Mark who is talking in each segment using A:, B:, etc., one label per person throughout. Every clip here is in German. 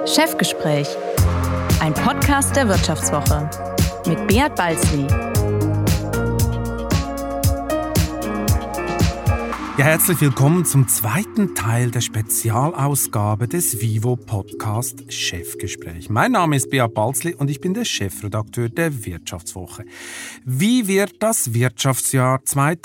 A: Chefgespräch, ein Podcast der Wirtschaftswoche mit Beat Balzli.
B: Ja, herzlich willkommen zum zweiten Teil der Spezialausgabe des Vivo-Podcast Chefgespräch. Mein Name ist Beat Balzli und ich bin der Chefredakteur der Wirtschaftswoche. Wie wird das Wirtschaftsjahr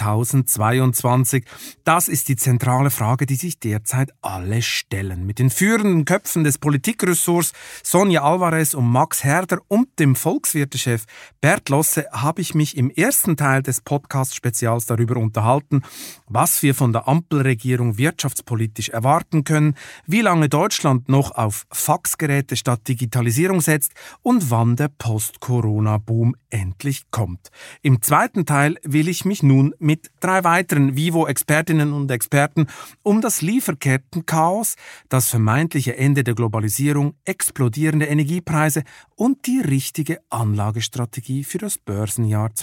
B: 2022? Das ist die zentrale Frage, die sich derzeit alle stellen. Mit den führenden Köpfen des Politikressorts Sonja Alvarez und Max Herder und dem Volkswirte-Chef Bert Losse habe ich mich im ersten Teil des Podcast-Spezials darüber unterhalten, was wir von der Ampelregierung wirtschaftspolitisch erwarten können, wie lange Deutschland noch auf Faxgeräte statt Digitalisierung setzt und wann der Post-Corona-Boom endlich kommt. Im zweiten Teil will ich mich nun mit 3 weiteren Vivo-Expertinnen und Experten um das Lieferkettenchaos, das vermeintliche Ende der Globalisierung, explodierende Energiepreise und die richtige Anlagestrategie für das Börsenjahr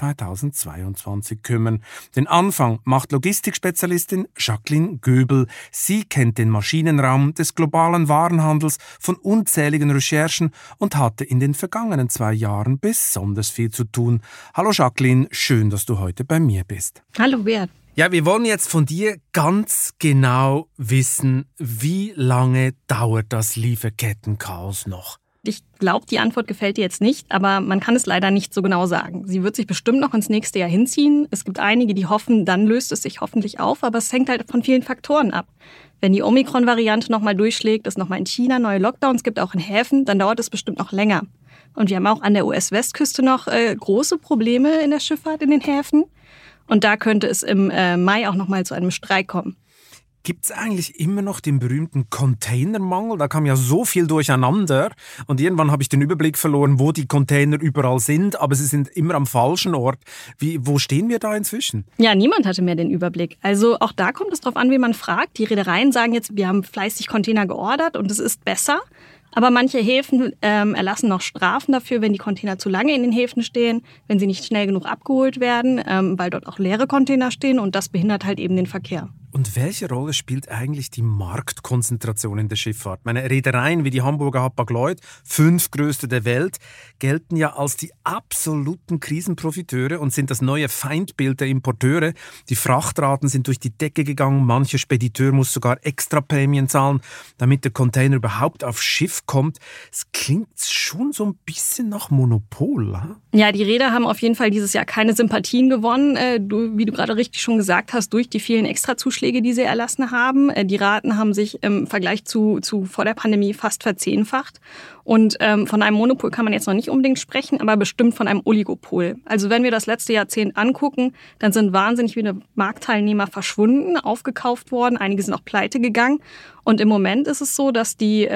B: 2022 kümmern. Den Anfang macht Logistikspezialistin Jacqueline Göbel. Sie kennt den Maschinenraum des globalen Warenhandels von unzähligen Recherchen und hatte in den vergangenen 2 Jahren besonders viel zu tun. Hallo Jacqueline, schön, dass du heute bei mir bist.
C: Hallo Bert.
B: Ja, wir wollen jetzt von dir ganz genau wissen, wie lange dauert das Lieferkettenchaos noch?
C: Ich glaube, die Antwort gefällt dir jetzt nicht, aber man kann es leider nicht so genau sagen. Sie wird sich bestimmt noch ins nächste Jahr hinziehen. Es gibt einige, die hoffen, dann löst es sich hoffentlich auf, aber es hängt halt von vielen Faktoren ab. Wenn die Omikron-Variante nochmal durchschlägt, es nochmal in China neue Lockdowns gibt, auch in Häfen, dann dauert es bestimmt noch länger. Und wir haben auch an der US-Westküste noch große Probleme in der Schifffahrt in den Häfen. Und da könnte es im Mai auch nochmal zu einem Streik kommen.
B: Gibt es eigentlich immer noch den berühmten Containermangel? Da kam ja so viel durcheinander und irgendwann habe ich den Überblick verloren, wo die Container überall sind, aber sie sind immer am falschen Ort. Wo stehen wir da inzwischen?
C: Ja, niemand hatte mehr den Überblick. Also auch da kommt es drauf an, wie man fragt. Die Reedereien sagen jetzt, wir haben fleißig Container geordert und es ist besser. Aber manche Häfen erlassen noch Strafen dafür, wenn die Container zu lange in den Häfen stehen, wenn sie nicht schnell genug abgeholt werden, weil dort auch leere Container stehen und das behindert halt eben den Verkehr.
B: Und welche Rolle spielt eigentlich die Marktkonzentration in der Schifffahrt? Meine Reedereien wie die Hamburger Hapag-Lloyd, 5 größte der Welt, gelten ja als die absoluten Krisenprofiteure und sind das neue Feindbild der Importeure. Die Frachtraten sind durch die Decke gegangen, mancher Spediteur muss sogar extra Prämien zahlen, damit der Container überhaupt aufs Schiff kommt. Es klingt schon so ein bisschen nach Monopol.
C: Ja, die Reeder haben auf jeden Fall dieses Jahr keine Sympathien gewonnen, wie du gerade richtig schon gesagt hast, durch die vielen Extrazuschläge, die sie erlassen haben. Die Raten haben sich im Vergleich zu vor der Pandemie fast verzehnfacht. Und von einem Monopol kann man jetzt noch nicht unbedingt sprechen, aber bestimmt von einem Oligopol. Also wenn wir das letzte Jahrzehnt angucken, dann sind wahnsinnig viele Marktteilnehmer verschwunden, aufgekauft worden. Einige sind auch pleite gegangen. Und im Moment ist es so, dass die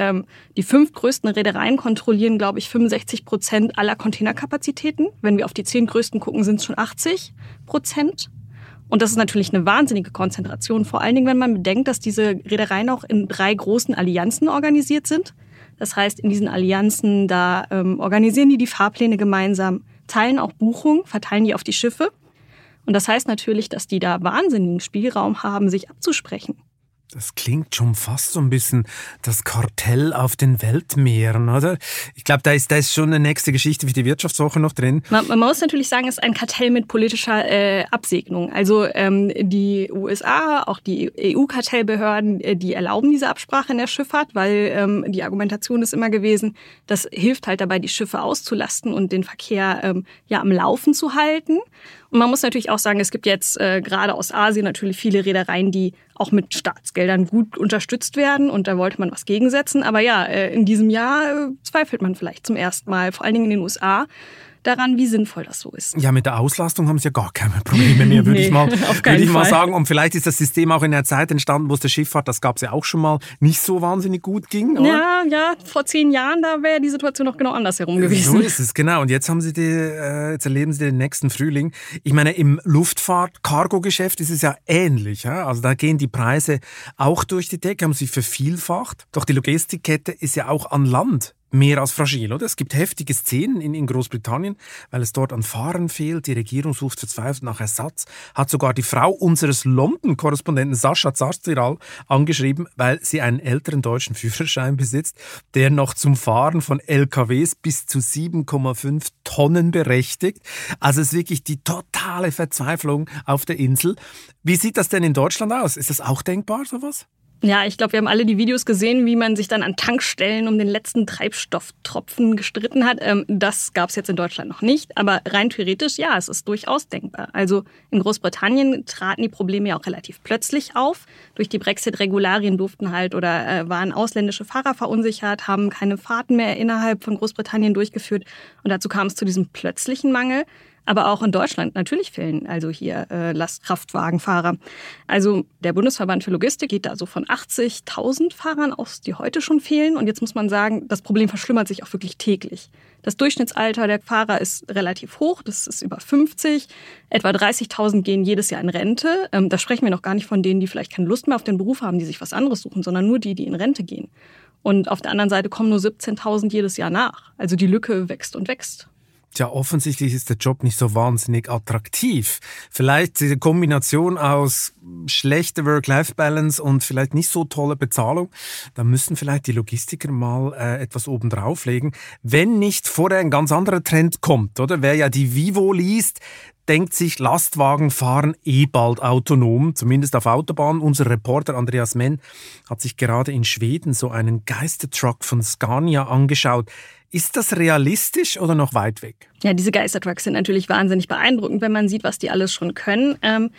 C: 5 größten Reedereien kontrollieren, glaube ich, 65% aller Containerkapazitäten. Wenn wir auf die 10 größten gucken, sind es schon 80%. Und das ist natürlich eine wahnsinnige Konzentration, vor allen Dingen, wenn man bedenkt, dass diese Reedereien auch in 3 großen Allianzen organisiert sind. Das heißt, in diesen Allianzen, da organisieren die Fahrpläne gemeinsam, teilen auch Buchungen, verteilen die auf die Schiffe. Und das heißt natürlich, dass die da wahnsinnigen Spielraum haben, sich abzusprechen.
B: Das klingt schon fast so ein bisschen das Kartell auf den Weltmeeren, oder? Ich glaube, da ist schon eine nächste Geschichte für die Wirtschaftswoche noch drin.
C: Man muss natürlich sagen, es ist ein Kartell mit politischer Absegnung. Also die USA, auch die EU-Kartellbehörden, die erlauben diese Absprache in der Schifffahrt, weil die Argumentation ist immer gewesen, das hilft halt dabei, die Schiffe auszulasten und den Verkehr am Laufen zu halten. Und man muss natürlich auch sagen, es gibt jetzt gerade aus Asien natürlich viele Reedereien, die auch mit Staatsgeldern gut unterstützt werden. Und da wollte man was gegensetzen. Aber ja, in diesem Jahr zweifelt man vielleicht zum ersten Mal, vor allen Dingen in den USA, daran, wie sinnvoll das so ist.
B: Ja, mit der Auslastung haben sie ja gar keine Probleme mehr, würde ich mal sagen. Und vielleicht ist das System auch in der Zeit entstanden, wo es der Schifffahrt, das gab es ja auch schon mal, nicht so wahnsinnig gut ging. Oder?
C: Ja, vor 10 Jahren, da wäre die Situation noch genau andersherum gewesen.
B: So ist es, genau. Und jetzt jetzt erleben sie den nächsten Frühling. Ich meine, im Luftfahrt-Cargo-Geschäft ist es ja ähnlich. Ja? Also da gehen die Preise auch durch die Decke, haben sich vervielfacht. Doch die Logistikkette ist ja auch an Land mehr als fragil, oder? Es gibt heftige Szenen in Großbritannien, weil es dort an Fahrern fehlt. Die Regierung sucht verzweifelt nach Ersatz. Hat sogar die Frau unseres London-Korrespondenten Sascha Zarziral angeschrieben, weil sie einen älteren deutschen Führerschein besitzt, der noch zum Fahren von LKWs bis zu 7,5 Tonnen berechtigt. Also es ist wirklich die totale Verzweiflung auf der Insel. Wie sieht das denn in Deutschland aus? Ist das auch denkbar, sowas?
C: Ja, ich glaube, wir haben alle die Videos gesehen, wie man sich dann an Tankstellen um den letzten Treibstofftropfen gestritten hat. Das gab es jetzt in Deutschland noch nicht, aber rein theoretisch, ja, es ist durchaus denkbar. Also in Großbritannien traten die Probleme ja auch relativ plötzlich auf. Durch die Brexit-Regularien durften waren ausländische Fahrer verunsichert, haben keine Fahrten mehr innerhalb von Großbritannien durchgeführt und dazu kam es zu diesem plötzlichen Mangel. Aber auch in Deutschland natürlich fehlen also hier Lastkraftwagenfahrer. Also der Bundesverband für Logistik geht da so von 80.000 Fahrern aus, die heute schon fehlen. Und jetzt muss man sagen, das Problem verschlimmert sich auch wirklich täglich. Das Durchschnittsalter der Fahrer ist relativ hoch, das ist über 50. Etwa 30.000 gehen jedes Jahr in Rente. Da sprechen wir noch gar nicht von denen, die vielleicht keine Lust mehr auf den Beruf haben, die sich was anderes suchen, sondern nur die in Rente gehen. Und auf der anderen Seite kommen nur 17.000 jedes Jahr nach. Also die Lücke wächst und wächst.
B: Tja, offensichtlich ist der Job nicht so wahnsinnig attraktiv. Vielleicht diese Kombination aus schlechter Work-Life-Balance und vielleicht nicht so tolle Bezahlung. Da müssen vielleicht die Logistiker mal etwas oben drauflegen. Wenn nicht vorher ein ganz anderer Trend kommt, oder? Wer ja die Vivo liest, denkt sich, Lastwagen fahren bald autonom, zumindest auf Autobahnen. Unser Reporter Andreas Menn hat sich gerade in Schweden so einen Geistertruck von Scania angeschaut. Ist das realistisch oder noch weit weg?
C: Ja, diese Geistertrucks sind natürlich wahnsinnig beeindruckend, wenn man sieht, was die alles schon können.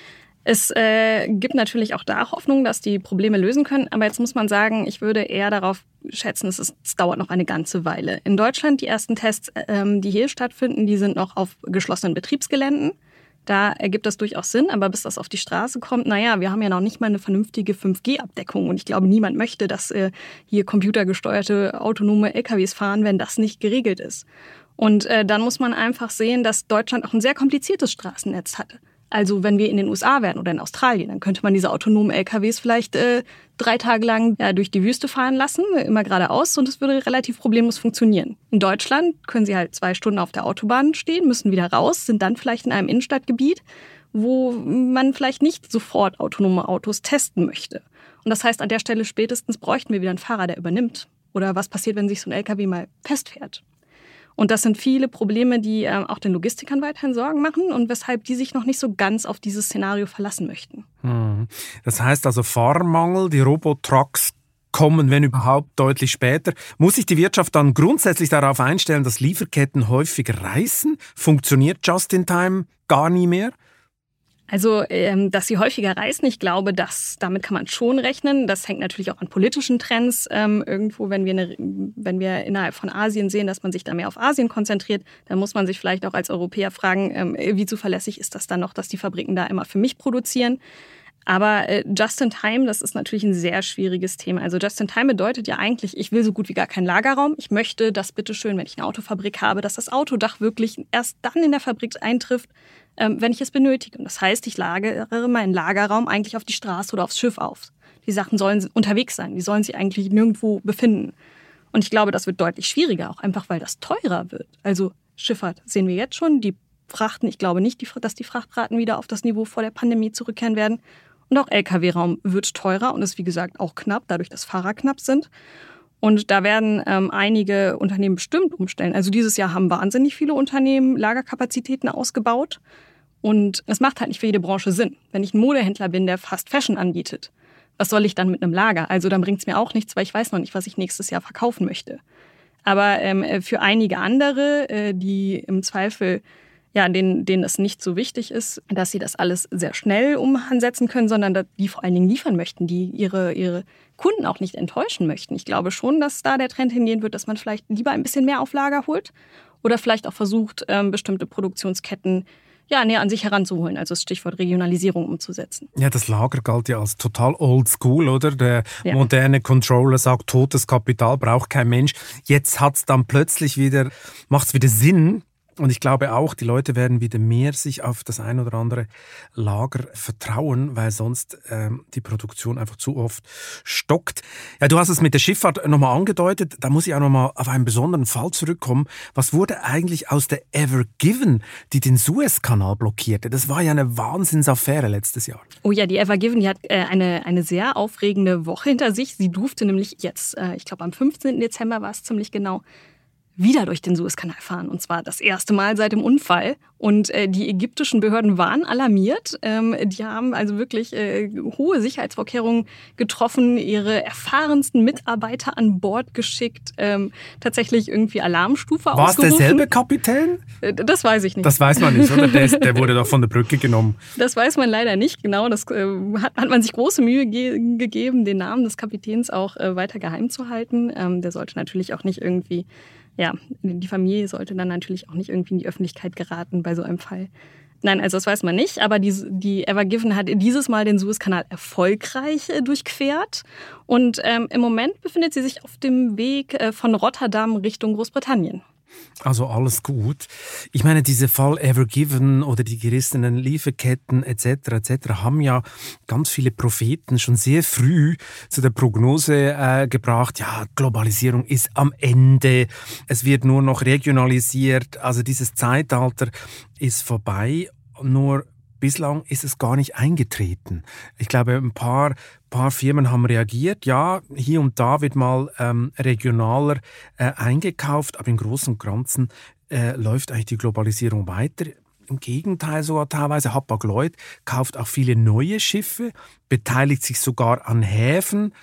C: Es gibt natürlich auch da Hoffnung, dass die Probleme lösen können. Aber jetzt muss man sagen, ich würde eher darauf schätzen, es dauert noch eine ganze Weile. In Deutschland, die ersten Tests, die hier stattfinden, die sind noch auf geschlossenen Betriebsgeländen. Da ergibt das durchaus Sinn, aber bis das auf die Straße kommt, wir haben ja noch nicht mal eine vernünftige 5G-Abdeckung. Und ich glaube, niemand möchte, dass hier computergesteuerte autonome LKWs fahren, wenn das nicht geregelt ist. Und dann muss man einfach sehen, dass Deutschland auch ein sehr kompliziertes Straßennetz hatte. Also wenn wir in den USA wären oder in Australien, dann könnte man diese autonomen LKWs vielleicht 3 Tage lang durch die Wüste fahren lassen, immer geradeaus, und es würde relativ problemlos funktionieren. In Deutschland können sie halt 2 Stunden auf der Autobahn stehen, müssen wieder raus, sind dann vielleicht in einem Innenstadtgebiet, wo man vielleicht nicht sofort autonome Autos testen möchte. Und das heißt, an der Stelle spätestens bräuchten wir wieder einen Fahrer, der übernimmt. Oder was passiert, wenn sich so ein LKW mal festfährt? Und das sind viele Probleme, die auch den Logistikern weiterhin Sorgen machen und weshalb die sich noch nicht so ganz auf dieses Szenario verlassen möchten.
B: Das heißt also Fahrermangel, die Robotrucks kommen, wenn überhaupt, deutlich später. Muss sich die Wirtschaft dann grundsätzlich darauf einstellen, dass Lieferketten häufig reißen? Funktioniert Just-in-Time gar nie mehr?
C: Also, dass sie häufiger reisen, ich glaube, damit kann man schon rechnen. Das hängt natürlich auch an politischen Trends. Irgendwo, wenn wir innerhalb von Asien sehen, dass man sich da mehr auf Asien konzentriert, dann muss man sich vielleicht auch als Europäer fragen, wie zuverlässig ist das dann noch, dass die Fabriken da immer für mich produzieren. Aber Just-in-Time, das ist natürlich ein sehr schwieriges Thema. Also Just-in-Time bedeutet ja eigentlich, ich will so gut wie gar keinen Lagerraum. Ich möchte, dass bitteschön, wenn ich eine Autofabrik habe, dass das Autodach wirklich erst dann in der Fabrik eintrifft, wenn ich es benötige. Und das heißt, ich lagere meinen Lagerraum eigentlich auf die Straße oder aufs Schiff auf. Die Sachen sollen unterwegs sein, die sollen sich eigentlich nirgendwo befinden. Und ich glaube, das wird deutlich schwieriger, auch einfach, weil das teurer wird. Also Schifffahrt sehen wir jetzt schon, die Frachten, ich glaube nicht, dass die Frachtraten wieder auf das Niveau vor der Pandemie zurückkehren werden. Und auch Lkw-Raum wird teurer und ist, wie gesagt, auch knapp, dadurch, dass Fahrer knapp sind. Und da werden einige Unternehmen bestimmt umstellen. Also dieses Jahr haben wahnsinnig viele Unternehmen Lagerkapazitäten ausgebaut. Und es macht halt nicht für jede Branche Sinn. Wenn ich ein Modehändler bin, der Fast Fashion anbietet, was soll ich dann mit einem Lager? Also dann bringt es mir auch nichts, weil ich weiß noch nicht, was ich nächstes Jahr verkaufen möchte. Aber für einige andere, die im Zweifel, denen es nicht so wichtig ist, dass sie das alles sehr schnell umsetzen können, sondern die vor allen Dingen liefern möchten, die ihre Kunden auch nicht enttäuschen möchten. Ich glaube schon, dass da der Trend hingehen wird, dass man vielleicht lieber ein bisschen mehr auf Lager holt oder vielleicht auch versucht, bestimmte Produktionsketten näher an sich heranzuholen, also das Stichwort Regionalisierung umzusetzen.
B: Ja, das Lager galt ja als total old school, oder? Der moderne Controller sagt, totes Kapital braucht kein Mensch. Jetzt macht's wieder Sinn, Und ich glaube auch, die Leute werden wieder mehr sich auf das ein oder andere Lager vertrauen, weil sonst die Produktion einfach zu oft stockt. Ja, du hast es mit der Schifffahrt nochmal angedeutet. Da muss ich auch nochmal auf einen besonderen Fall zurückkommen. Was wurde eigentlich aus der Ever Given, die den Suezkanal blockierte? Das war ja eine Wahnsinnsaffäre letztes Jahr.
C: Oh ja, die Ever Given, die hat eine sehr aufregende Woche hinter sich. Sie durfte nämlich jetzt, ich glaube am 15. Dezember war es ziemlich genau, wieder durch den Suezkanal fahren. Und zwar das erste Mal seit dem Unfall. Und die ägyptischen Behörden waren alarmiert. Die haben also wirklich hohe Sicherheitsvorkehrungen getroffen, ihre erfahrensten Mitarbeiter an Bord geschickt, tatsächlich irgendwie Alarmstufe ausgerufen.
B: War es derselbe Kapitän?
C: Das weiß ich nicht.
B: Das weiß man nicht, oder? Der wurde doch von der Brücke genommen.
C: Das weiß man leider nicht genau. Das hat man sich große Mühe gegeben, den Namen des Kapitäns auch weiter geheim zu halten. Der sollte natürlich auch nicht irgendwie... Ja, die Familie sollte dann natürlich auch nicht irgendwie in die Öffentlichkeit geraten bei so einem Fall. Nein, also das weiß man nicht, aber die Ever Given hat dieses Mal den Suezkanal erfolgreich durchquert und im Moment befindet sie sich auf dem Weg von Rotterdam Richtung Großbritannien.
B: Also alles gut. Ich meine, diese Fall Ever Given oder die gerissenen Lieferketten etc. haben ja ganz viele Propheten schon sehr früh zu der Prognose gebracht, ja, Globalisierung ist am Ende, es wird nur noch regionalisiert, also dieses Zeitalter ist vorbei, nur bislang ist es gar nicht eingetreten. Ich glaube, ein paar Firmen haben reagiert. Ja, hier und da wird mal regionaler eingekauft, aber im Großen und Ganzen läuft eigentlich die Globalisierung weiter. Im Gegenteil sogar teilweise. Hapag-Lloyd kauft auch viele neue Schiffe, beteiligt sich sogar an Häfen.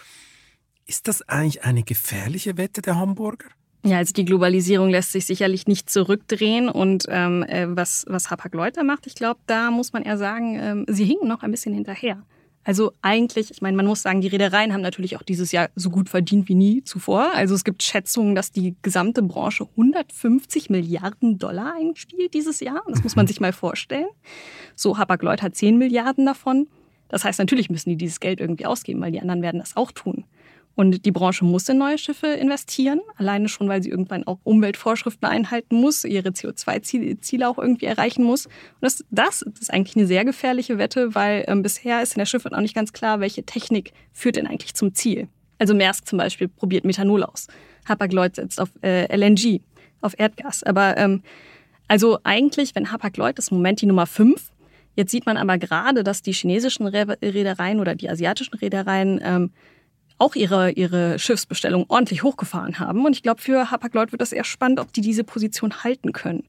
B: Ist das eigentlich eine gefährliche Wette der Hamburger?
C: Ja, also die Globalisierung lässt sich sicherlich nicht zurückdrehen und was Hapag-Lloyd da macht, ich glaube, da muss man eher sagen, sie hinken noch ein bisschen hinterher. Also eigentlich, ich meine, man muss sagen, die Reedereien haben natürlich auch dieses Jahr so gut verdient wie nie zuvor. Also es gibt Schätzungen, dass die gesamte Branche 150 Milliarden Dollar einspielt dieses Jahr. Das muss man sich mal vorstellen. So, Hapag-Lloyd hat 10 Milliarden davon. Das heißt, natürlich müssen die dieses Geld irgendwie ausgeben, weil die anderen werden das auch tun. Und die Branche muss in neue Schiffe investieren, alleine schon, weil sie irgendwann auch Umweltvorschriften einhalten muss, ihre CO2-Ziele auch irgendwie erreichen muss. Und das ist eigentlich eine sehr gefährliche Wette, weil bisher ist in der Schifffahrt auch nicht ganz klar, welche Technik führt denn eigentlich zum Ziel. Also Maersk zum Beispiel probiert Methanol aus. Hapag-Lloyd setzt auf LNG, auf Erdgas. Aber also eigentlich, wenn Hapag-Lloyd ist im Moment die Nummer 5, jetzt sieht man aber gerade, dass die chinesischen Reedereien oder die asiatischen Reedereien auch ihre Schiffsbestellung ordentlich hochgefahren haben. Und ich glaube, für Hapag-Lloyd wird das eher spannend, ob die diese Position halten können.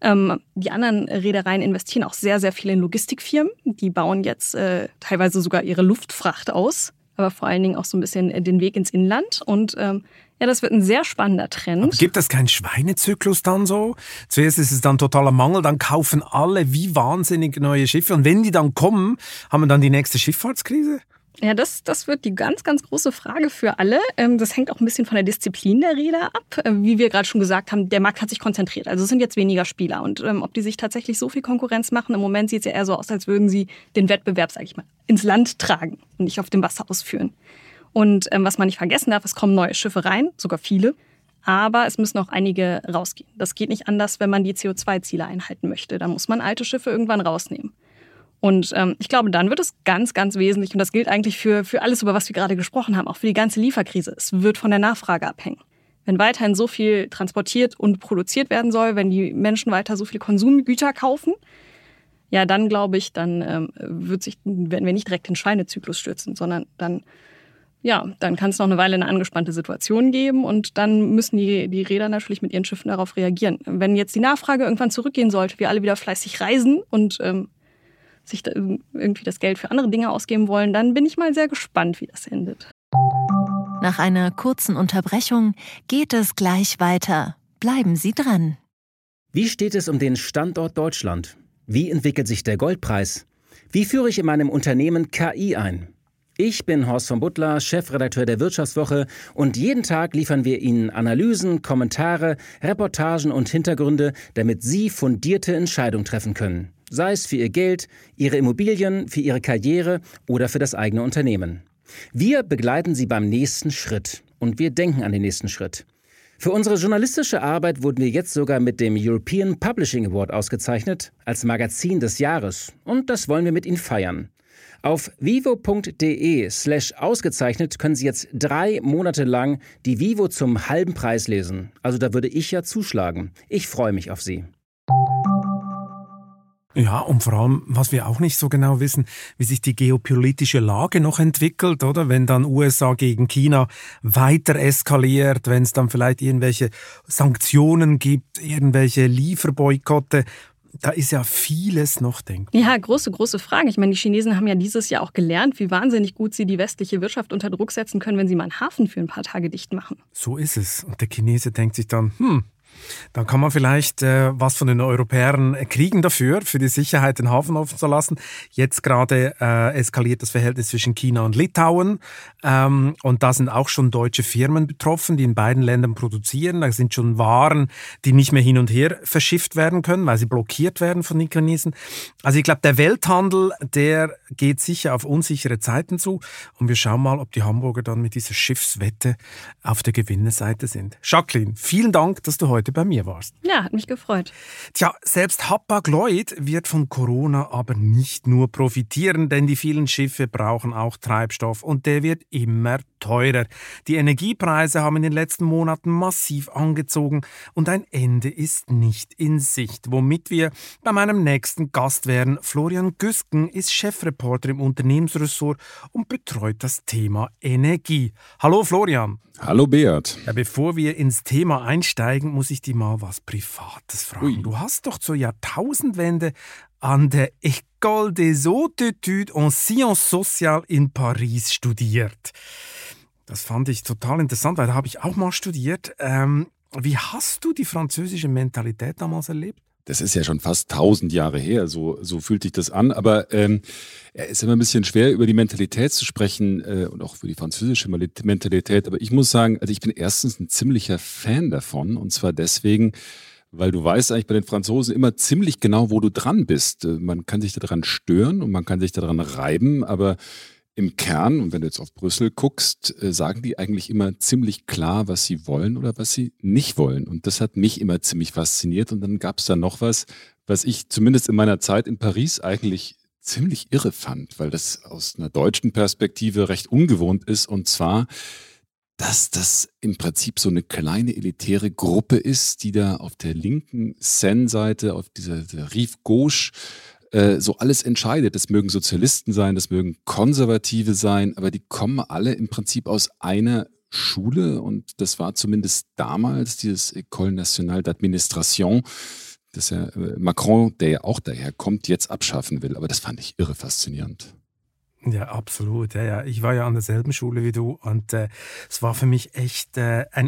C: Die anderen Reedereien investieren auch sehr, sehr viel in Logistikfirmen. Die bauen jetzt teilweise sogar ihre Luftfracht aus, aber vor allen Dingen auch so ein bisschen den Weg ins Inland. Und ja, das wird ein sehr spannender Trend.
B: Aber gibt es keinen Schweinezyklus dann so? Zuerst ist es dann totaler Mangel, dann kaufen alle wie wahnsinnig neue Schiffe. Und wenn die dann kommen, haben wir dann die nächste Schifffahrtskrise?
C: Ja, das wird die ganz, ganz große Frage für alle. Das hängt auch ein bisschen von der Disziplin der Reeder ab. Wie wir gerade schon gesagt haben, der Markt hat sich konzentriert. Also es sind jetzt weniger Spieler. Und ob die sich tatsächlich so viel Konkurrenz machen, im Moment sieht es ja eher so aus, als würden sie den Wettbewerb, sage ich mal, ins Land tragen und nicht auf dem Wasser ausführen. Und was man nicht vergessen darf, es kommen neue Schiffe rein, sogar viele. Aber es müssen auch einige rausgehen. Das geht nicht anders, wenn man die CO2-Ziele einhalten möchte. Da muss man alte Schiffe irgendwann rausnehmen. Und ich glaube, dann wird es ganz, ganz wesentlich, und das gilt eigentlich für alles, über was wir gerade gesprochen haben, auch für die ganze Lieferkrise. Es wird von der Nachfrage abhängen. Wenn weiterhin so viel transportiert und produziert werden soll, wenn die Menschen weiter so viele Konsumgüter kaufen, ja, dann glaube ich, dann werden wir nicht direkt den Schweinezyklus stürzen, sondern dann kann es noch eine Weile eine angespannte Situation geben und dann müssen die Reeder natürlich mit ihren Schiffen darauf reagieren. Wenn jetzt die Nachfrage irgendwann zurückgehen sollte, wir alle wieder fleißig reisen und sich da irgendwie das Geld für andere Dinge ausgeben wollen, dann bin ich mal sehr gespannt, wie das endet.
A: Nach einer kurzen Unterbrechung geht es gleich weiter. Bleiben Sie dran.
D: Wie steht es um den Standort Deutschland? Wie entwickelt sich der Goldpreis? Wie führe ich in meinem Unternehmen KI ein? Ich bin Horst von Butler, Chefredakteur der Wirtschaftswoche und jeden Tag liefern wir Ihnen Analysen, Kommentare, Reportagen und Hintergründe, damit Sie fundierte Entscheidungen treffen können. Sei es für Ihr Geld, Ihre Immobilien, für Ihre Karriere oder für das eigene Unternehmen. Wir begleiten Sie beim nächsten Schritt und wir denken an den nächsten Schritt. Für unsere journalistische Arbeit wurden wir jetzt sogar mit dem European Publishing Award ausgezeichnet, als Magazin des Jahres. Und das wollen wir mit Ihnen feiern. Auf vivo.de/ausgezeichnet können Sie jetzt 3 Monate lang die Vivo zum halben Preis lesen. Also da würde ich ja zuschlagen. Ich freue mich auf Sie.
B: Ja, und vor allem, was wir auch nicht so genau wissen, wie sich die geopolitische Lage noch entwickelt, oder? Wenn dann USA gegen China weiter eskaliert, wenn es dann vielleicht irgendwelche Sanktionen gibt, irgendwelche Lieferboykotte. Da ist ja vieles noch denkbar.
C: Ja, große Fragen. Ich meine, die Chinesen haben ja dieses Jahr auch gelernt, wie wahnsinnig gut sie die westliche Wirtschaft unter Druck setzen können, wenn sie mal einen Hafen für ein paar Tage dicht machen.
B: So ist es. Und der Chinese denkt sich dann, dann kann man vielleicht was von den Europäern kriegen dafür, für die Sicherheit den Hafen offen zu lassen. Jetzt gerade eskaliert das Verhältnis zwischen China und Litauen. Und da sind auch schon deutsche Firmen betroffen, die in beiden Ländern produzieren. Da sind schon Waren, die nicht mehr hin und her verschifft werden können, weil sie blockiert werden von den Chinesen. Also ich glaube, der Welthandel, der geht sicher auf unsichere Zeiten zu. Und wir schauen mal, ob die Hamburger dann mit dieser Schiffswette auf der Gewinnerseite sind. Jacqueline, vielen Dank, dass du heute bei mir warst.
C: Ja, hat mich gefreut.
B: Tja, selbst Hapag-Lloyd wird von Corona aber nicht nur profitieren, denn die vielen Schiffe brauchen auch Treibstoff und der wird immer teurer. Die Energiepreise haben in den letzten Monaten massiv angezogen und ein Ende ist nicht in Sicht. Womit wir bei meinem nächsten Gast wären. Florian Güsken ist Chefreporter im Unternehmensressort und betreut das Thema Energie. Hallo Florian.
E: Hallo Beat.
B: Ja, bevor wir ins Thema einsteigen, muss ich dir mal was Privates fragen.
E: Ui.
B: Du hast doch zur Jahrtausendwende an der École des Hautes Études en Sciences Sociales in Paris studiert. Das fand ich total interessant, weil da habe ich auch mal studiert. Wie hast du die französische Mentalität damals erlebt?
E: Das ist ja schon fast 1000 Jahre her, so fühlt sich das an. Aber es ist immer ein bisschen schwer, über die Mentalität zu sprechen und auch für die französische Mentalität. Aber ich muss sagen, also ich bin erstens ein ziemlicher Fan davon. Und zwar deswegen, weil du weißt eigentlich bei den Franzosen immer ziemlich genau, wo du dran bist. Man kann sich daran stören und man kann sich daran reiben, aber im Kern, und wenn du jetzt auf Brüssel guckst, sagen die eigentlich immer ziemlich klar, was sie wollen oder was sie nicht wollen. Und das hat mich immer ziemlich fasziniert. Und dann gab es da noch was ich zumindest in meiner Zeit in Paris eigentlich ziemlich irre fand, weil das aus einer deutschen Perspektive recht ungewohnt ist. Und zwar, dass das im Prinzip so eine kleine elitäre Gruppe ist, die da auf der linken Seine-Seite, auf dieser Rive Gauche, so alles entscheidet. Das mögen Sozialisten sein, das mögen Konservative sein, aber die kommen alle im Prinzip aus einer Schule und das war zumindest damals dieses École Nationale d'Administration, das ja Macron, der ja auch daher kommt, jetzt abschaffen will. Aber das fand ich irre faszinierend.
B: Ja, absolut. Ja. Ich war ja an derselben Schule wie du und es war für mich echt ein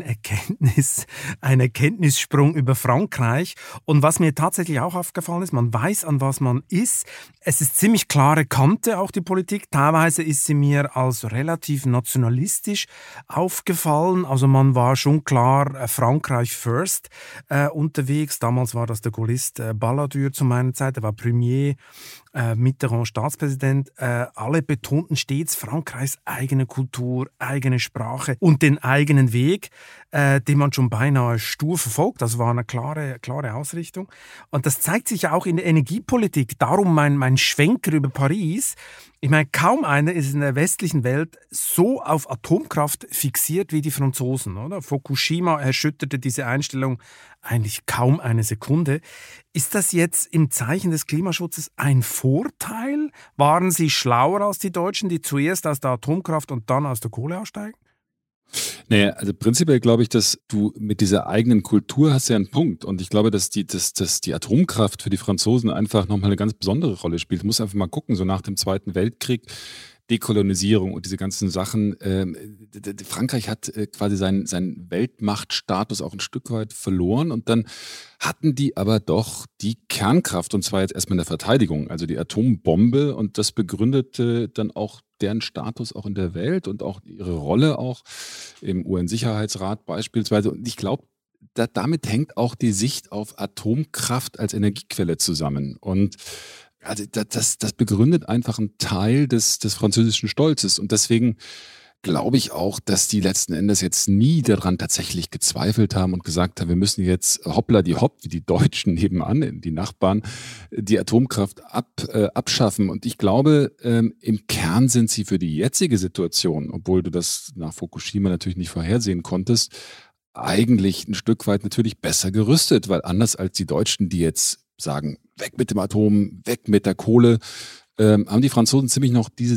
B: Erkenntnissprung über Frankreich. Und was mir tatsächlich auch aufgefallen ist, man weiß, an was man ist. Es ist ziemlich klare Kante, auch die Politik. Teilweise ist sie mir als relativ nationalistisch aufgefallen. Also man war schon klar Frankreich first unterwegs. Damals war das der Gaulliste Balladur zu meiner Zeit, er war Premier, Mitterrand Staatspräsident. Alle betonten stets Frankreichs eigene Kultur, eigene Sprache und den eigenen Weg, den man schon beinahe stur verfolgt. Das war eine klare Ausrichtung. Und das zeigt sich ja auch in der Energiepolitik. Darum mein Schwenker über Paris. Ich meine, kaum einer ist in der westlichen Welt so auf Atomkraft fixiert wie die Franzosen, oder? Fukushima erschütterte diese Einstellung eigentlich kaum eine Sekunde. Ist das jetzt im Zeichen des Klimaschutzes ein Vorteil? Waren sie schlauer als die Deutschen, die zuerst aus der Atomkraft und dann aus der Kohle aussteigen?
E: Naja, also prinzipiell glaube ich, dass du mit dieser eigenen Kultur hast ja einen Punkt. Und ich glaube, dass die Atomkraft für die Franzosen einfach nochmal eine ganz besondere Rolle spielt. Du musst einfach mal gucken, so nach dem Zweiten Weltkrieg, Dekolonisierung und diese ganzen Sachen. Frankreich hat quasi seinen Weltmachtstatus auch ein Stück weit verloren und dann hatten die aber doch die Kernkraft und zwar jetzt erstmal in der Verteidigung, also die Atombombe und das begründete dann auch deren Status auch in der Welt und auch ihre Rolle auch im UN-Sicherheitsrat beispielsweise. Und ich glaube, damit hängt auch die Sicht auf Atomkraft als Energiequelle zusammen. Und also das begründet einfach einen Teil des französischen Stolzes. Und deswegen glaube ich auch, dass die letzten Endes jetzt nie daran tatsächlich gezweifelt haben und gesagt haben, wir müssen jetzt hoppla die hopp, wie die Deutschen nebenan, die Nachbarn, die Atomkraft abschaffen. Und ich glaube, im Kern sind sie für die jetzige Situation, obwohl du das nach Fukushima natürlich nicht vorhersehen konntest, eigentlich ein Stück weit natürlich besser gerüstet, weil anders als die Deutschen, die jetzt sagen, weg mit dem Atom, weg mit der Kohle, haben die Franzosen ziemlich noch diese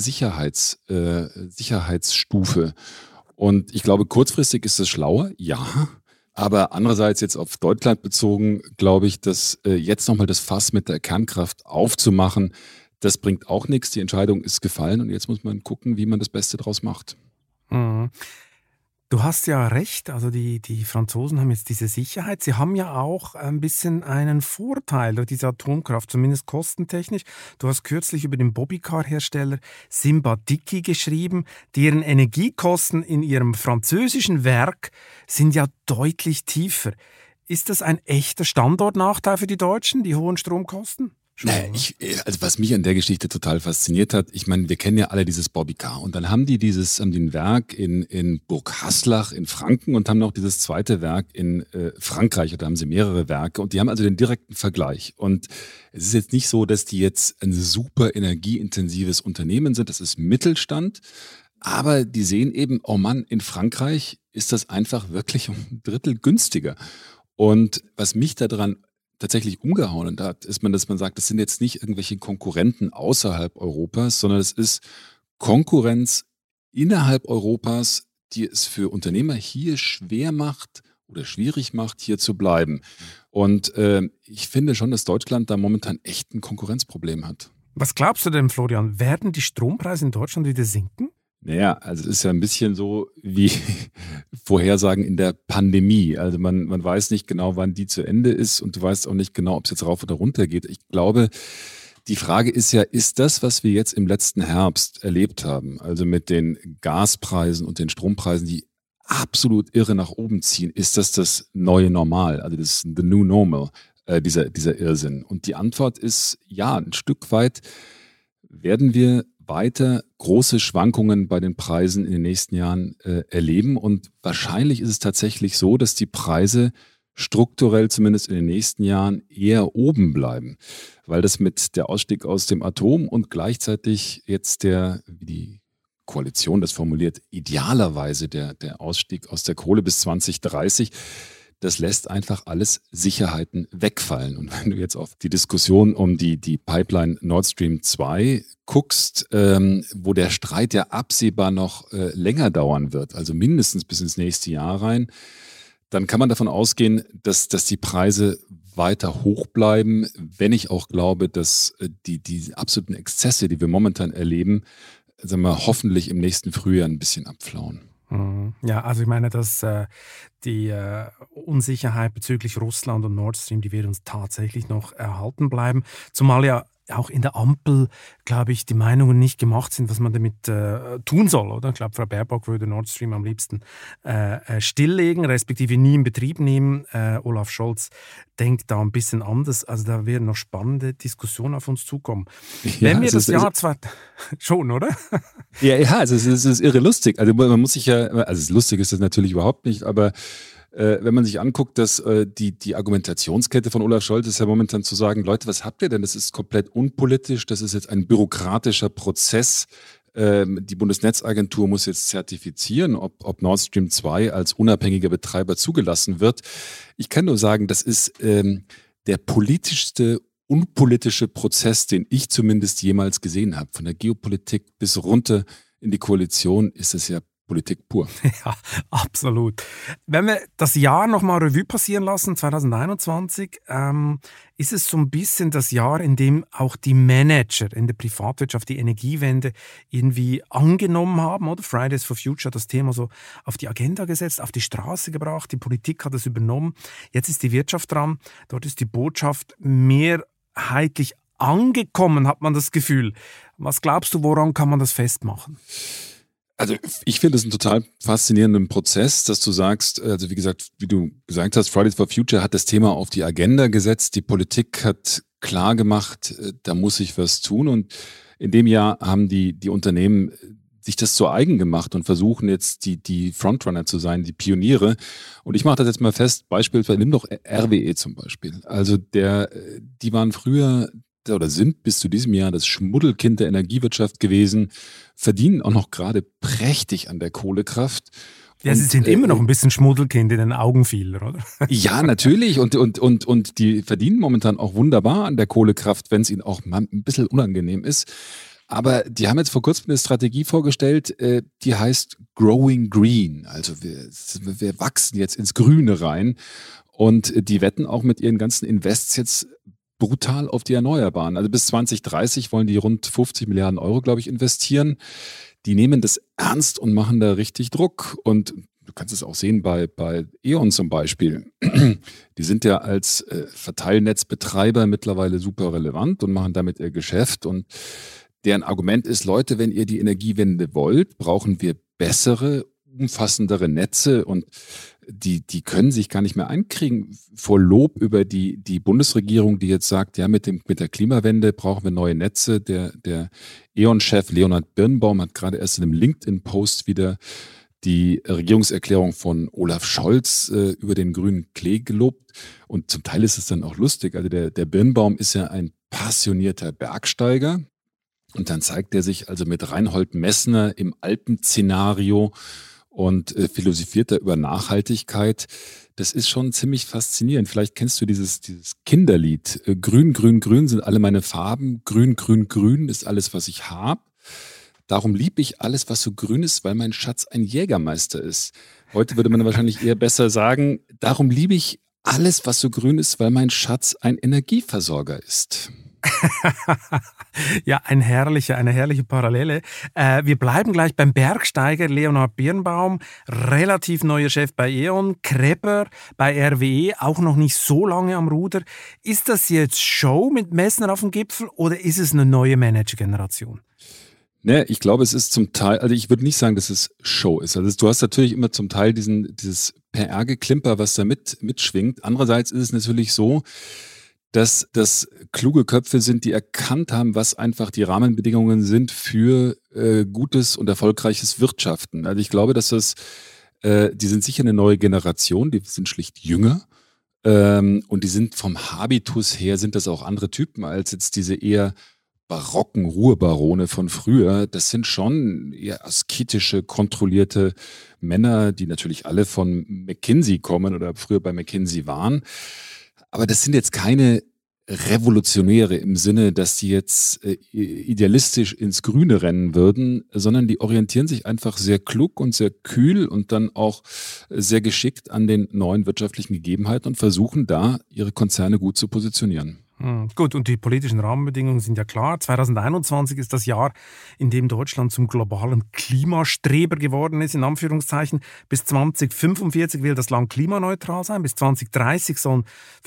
E: Sicherheitsstufe. Und ich glaube, kurzfristig ist es schlauer, ja. Aber andererseits jetzt auf Deutschland bezogen, glaube ich, dass jetzt nochmal das Fass mit der Kernkraft aufzumachen, das bringt auch nichts. Die Entscheidung ist gefallen und jetzt muss man gucken, wie man das Beste draus macht.
B: Mhm. Du hast ja recht, also die Franzosen haben jetzt diese Sicherheit. Sie haben ja auch ein bisschen einen Vorteil durch diese Atomkraft, zumindest kostentechnisch. Du hast kürzlich über den Bobbycar-Hersteller Simbadiki geschrieben, deren Energiekosten in ihrem französischen Werk sind ja deutlich tiefer. Ist das ein echter Standortnachteil für die Deutschen, die hohen Stromkosten?
E: Also was mich an der Geschichte total fasziniert hat, ich meine, wir kennen ja alle dieses Bobbycar und dann haben die den Werk in Burghaslach in Franken und haben noch dieses zweite Werk in Frankreich, oder haben sie mehrere Werke und die haben also den direkten Vergleich. Und es ist jetzt nicht so, dass die jetzt ein super energieintensives Unternehmen sind, das ist Mittelstand, aber die sehen eben, oh Mann, in Frankreich ist das einfach wirklich um ein Drittel günstiger. Und was mich daran tatsächlich umgehauen hat, ist dass man sagt, das sind jetzt nicht irgendwelche Konkurrenten außerhalb Europas, sondern es ist Konkurrenz innerhalb Europas, die es für Unternehmer hier schwer macht oder schwierig macht, hier zu bleiben. Und ich finde schon, dass Deutschland da momentan echt ein Konkurrenzproblem hat.
B: Was glaubst du denn, Florian? Werden die Strompreise in Deutschland wieder sinken?
E: Naja, also es ist ja ein bisschen so wie Vorhersagen in der Pandemie. Also man weiß nicht genau, wann die zu Ende ist und du weißt auch nicht genau, ob es jetzt rauf oder runter geht. Ich glaube, die Frage ist ja, ist das, was wir jetzt im letzten Herbst erlebt haben, also mit den Gaspreisen und den Strompreisen, die absolut irre nach oben ziehen, ist das neue Normal, also das the new normal, dieser Irrsinn? Und die Antwort ist ja, ein Stück weit werden wir weiter große Schwankungen bei den Preisen in den nächsten Jahren erleben. Und wahrscheinlich ist es tatsächlich so, dass die Preise strukturell zumindest in den nächsten Jahren eher oben bleiben, weil das mit der Ausstieg aus dem Atom und gleichzeitig jetzt wie die Koalition das formuliert, idealerweise der Ausstieg aus der Kohle bis 2030, das lässt einfach alles Sicherheiten wegfallen. Und wenn du jetzt auf die Diskussion um die Pipeline Nord Stream 2 guckst, wo der Streit ja absehbar noch länger dauern wird, also mindestens bis ins nächste Jahr rein, dann kann man davon ausgehen, dass die Preise weiter hoch bleiben, wenn ich auch glaube, dass die absoluten Exzesse, die wir momentan erleben, sagen wir, hoffentlich im nächsten Frühjahr ein bisschen abflauen.
B: Ja, also ich meine, dass die Unsicherheit bezüglich Russland und Nord Stream, die wird uns tatsächlich noch erhalten bleiben. Zumal ja auch in der Ampel, glaube ich, die Meinungen nicht gemacht sind, was man damit tun soll, oder? Ich glaube, Frau Baerbock würde Nord Stream am liebsten stilllegen, respektive nie in Betrieb nehmen. Olaf Scholz denkt da ein bisschen anders. Also da werden noch spannende Diskussionen auf uns zukommen. Ja, wenn wir das Jahr schon, oder?
E: Ja, also es ist irre lustig. Also man muss sich ja, also lustig ist das natürlich überhaupt nicht, aber wenn man sich anguckt, dass die Argumentationskette von Olaf Scholz ist ja momentan zu sagen, Leute, was habt ihr denn? Das ist komplett unpolitisch, das ist jetzt ein bürokratischer Prozess. Die Bundesnetzagentur muss jetzt zertifizieren, ob Nord Stream 2 als unabhängiger Betreiber zugelassen wird. Ich kann nur sagen, das ist der politischste, unpolitische Prozess, den ich zumindest jemals gesehen habe. Von der Geopolitik bis runter in die Koalition ist es ja Politik pur.
B: Ja, absolut. Wenn wir das Jahr nochmal Revue passieren lassen, 2021, ist es so ein bisschen das Jahr, in dem auch die Manager in der Privatwirtschaft die Energiewende irgendwie angenommen haben, oder? Fridays for Future hat das Thema so auf die Agenda gesetzt, auf die Straße gebracht, die Politik hat es übernommen. Jetzt ist die Wirtschaft dran, dort ist die Botschaft mehrheitlich angekommen, hat man das Gefühl. Was glaubst du, woran kann man das festmachen?
E: Also ich finde es einen total faszinierenden Prozess, dass du sagst, also wie gesagt, wie du gesagt hast, Fridays for Future hat das Thema auf die Agenda gesetzt, die Politik hat klar gemacht, da muss sich was tun und in dem Jahr haben die Unternehmen sich das zu eigen gemacht und versuchen jetzt die Frontrunner zu sein, die Pioniere. Und ich mache das jetzt mal fest, beispielsweise, nimm doch RWE zum Beispiel. Also die waren früher oder sind bis zu diesem Jahr das Schmuddelkind der Energiewirtschaft gewesen, verdienen auch noch gerade prächtig an der Kohlekraft.
B: Ja, sie sind immer noch ein bisschen Schmuddelkind in den Augen vieler, oder?
E: Ja, natürlich. Und die verdienen momentan auch wunderbar an der Kohlekraft, wenn es ihnen auch mal ein bisschen unangenehm ist. Aber die haben jetzt vor kurzem eine Strategie vorgestellt, die heißt Growing Green. Also wir wachsen jetzt ins Grüne rein. Und die wetten auch mit ihren ganzen Invests jetzt brutal auf die Erneuerbaren. Also bis 2030 wollen die rund 50 Milliarden Euro, glaube ich, investieren. Die nehmen das ernst und machen da richtig Druck. Und du kannst es auch sehen bei E.ON zum Beispiel. Die sind ja als Verteilnetzbetreiber mittlerweile super relevant und machen damit ihr Geschäft. Und deren Argument ist, Leute, wenn ihr die Energiewende wollt, brauchen wir bessere, umfassendere Netze und die können sich gar nicht mehr einkriegen vor Lob über die Bundesregierung, die jetzt sagt, ja, mit der Klimawende brauchen wir neue Netze. Der E.ON-Chef Leonhard Birnbaum hat gerade erst in einem LinkedIn-Post wieder die Regierungserklärung von Olaf Scholz über den grünen Klee gelobt. Und zum Teil ist es dann auch lustig. Also der Birnbaum ist ja ein passionierter Bergsteiger. Und dann zeigt er sich also mit Reinhold Messner im Alpenszenario und philosophiert da über Nachhaltigkeit. Das ist schon ziemlich faszinierend. Vielleicht kennst du dieses Kinderlied. Grün, grün, grün sind alle meine Farben. Grün, grün, grün ist alles, was ich habe. Darum liebe ich alles, was so grün ist, weil mein Schatz ein Jägermeister ist. Heute würde man wahrscheinlich eher besser sagen, darum liebe ich alles, was so grün ist, weil mein Schatz ein Energieversorger ist.
B: Ja, eine herrliche Parallele. Wir bleiben gleich beim Bergsteiger Leonhard Birnbaum, relativ neuer Chef bei E.ON, Kreber bei RWE, auch noch nicht so lange am Ruder. Ist das jetzt Show mit Messner auf dem Gipfel oder ist es eine neue Managergeneration?
E: Ne, ich glaube, es ist zum Teil, also ich würde nicht sagen, dass es Show ist. Also du hast natürlich immer zum Teil dieses PR-Geklimper, was da mitschwingt. Andererseits ist es natürlich so, dass das kluge Köpfe sind, die erkannt haben, was einfach die Rahmenbedingungen sind für gutes und erfolgreiches Wirtschaften. Also ich glaube, dass die sind sicher eine neue Generation, die sind schlicht jünger und die sind vom Habitus her, sind das auch andere Typen als jetzt diese eher barocken Ruhrbarone von früher. Das sind schon eher asketische, kontrollierte Männer, die natürlich alle von McKinsey kommen oder früher bei McKinsey waren. Aber das sind jetzt keine Revolutionäre im Sinne, dass die jetzt idealistisch ins Grüne rennen würden, sondern die orientieren sich einfach sehr klug und sehr kühl und dann auch sehr geschickt an den neuen wirtschaftlichen Gegebenheiten und versuchen da ihre Konzerne gut zu positionieren.
B: Gut, und die politischen Rahmenbedingungen sind ja klar. 2021 ist das Jahr, in dem Deutschland zum globalen Klimastreber geworden ist, in Anführungszeichen. Bis 2045 will das Land klimaneutral sein. Bis 2030 sollen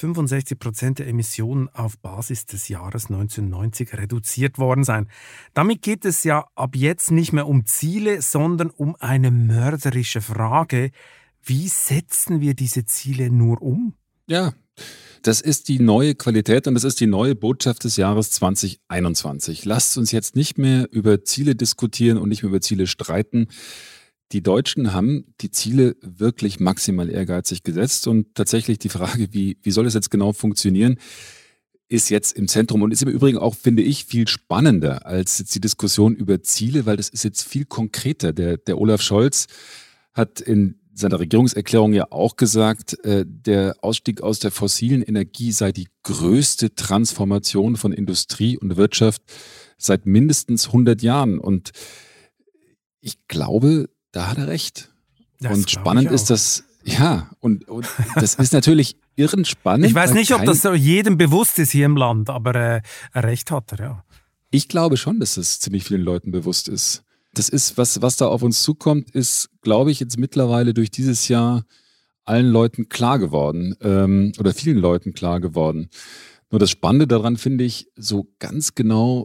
B: 65% der Emissionen auf Basis des Jahres 1990 reduziert worden sein. Damit geht es ja ab jetzt nicht mehr um Ziele, sondern um eine mörderische Frage. Wie setzen wir diese Ziele nur um?
E: Ja, das ist die neue Qualität und das ist die neue Botschaft des Jahres 2021. Lasst uns jetzt nicht mehr über Ziele diskutieren und nicht mehr über Ziele streiten. Die Deutschen haben die Ziele wirklich maximal ehrgeizig gesetzt und tatsächlich die Frage, wie soll es jetzt genau funktionieren, ist jetzt im Zentrum und ist im Übrigen auch, finde ich, viel spannender als jetzt die Diskussion über Ziele, weil das ist jetzt viel konkreter. Der Olaf Scholz hat in seiner Regierungserklärung ja auch gesagt, der Ausstieg aus der fossilen Energie sei die größte Transformation von Industrie und Wirtschaft seit mindestens 100 Jahren. Und ich glaube, da hat er recht. Und spannend ist das, ja, und das ist natürlich irren spannend.
B: Ich weiß nicht, ob das so jedem bewusst ist hier im Land, aber recht hat er, ja.
E: Ich glaube schon, dass das ziemlich vielen Leuten bewusst ist. Das ist, was da auf uns zukommt, ist, glaube ich, jetzt mittlerweile durch dieses Jahr allen Leuten klar geworden oder vielen Leuten klar geworden. Nur das Spannende daran finde ich, so ganz genau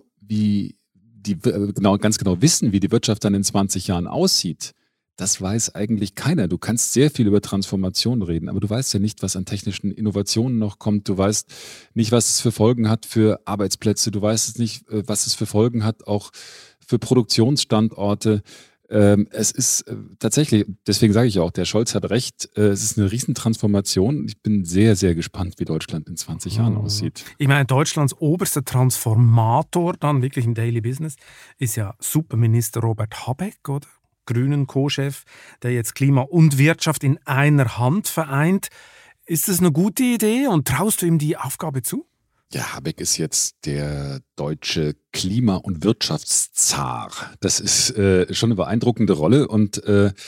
E: ganz genau wissen, wie die Wirtschaft dann in 20 Jahren aussieht, das weiß eigentlich keiner. Du kannst sehr viel über Transformation reden, aber du weißt ja nicht, was an technischen Innovationen noch kommt. Du weißt nicht, was es für Folgen hat für Arbeitsplätze. Du weißt es nicht, was es für Folgen hat auch für Produktionsstandorte. Es ist tatsächlich, deswegen sage ich auch, der Scholz hat recht, es ist eine Riesentransformation. Ich bin sehr, sehr gespannt, wie Deutschland in 20 Jahren aussieht.
B: Ich meine, Deutschlands oberster Transformator dann wirklich im Daily Business ist ja Superminister Robert Habeck, oder? Grünen Co-Chef, der jetzt Klima und Wirtschaft in einer Hand vereint. Ist das eine gute Idee und traust du ihm die Aufgabe zu?
E: Ja, Habeck ist jetzt der deutsche Klima- und Wirtschaftszar. Das ist schon eine beeindruckende Rolle und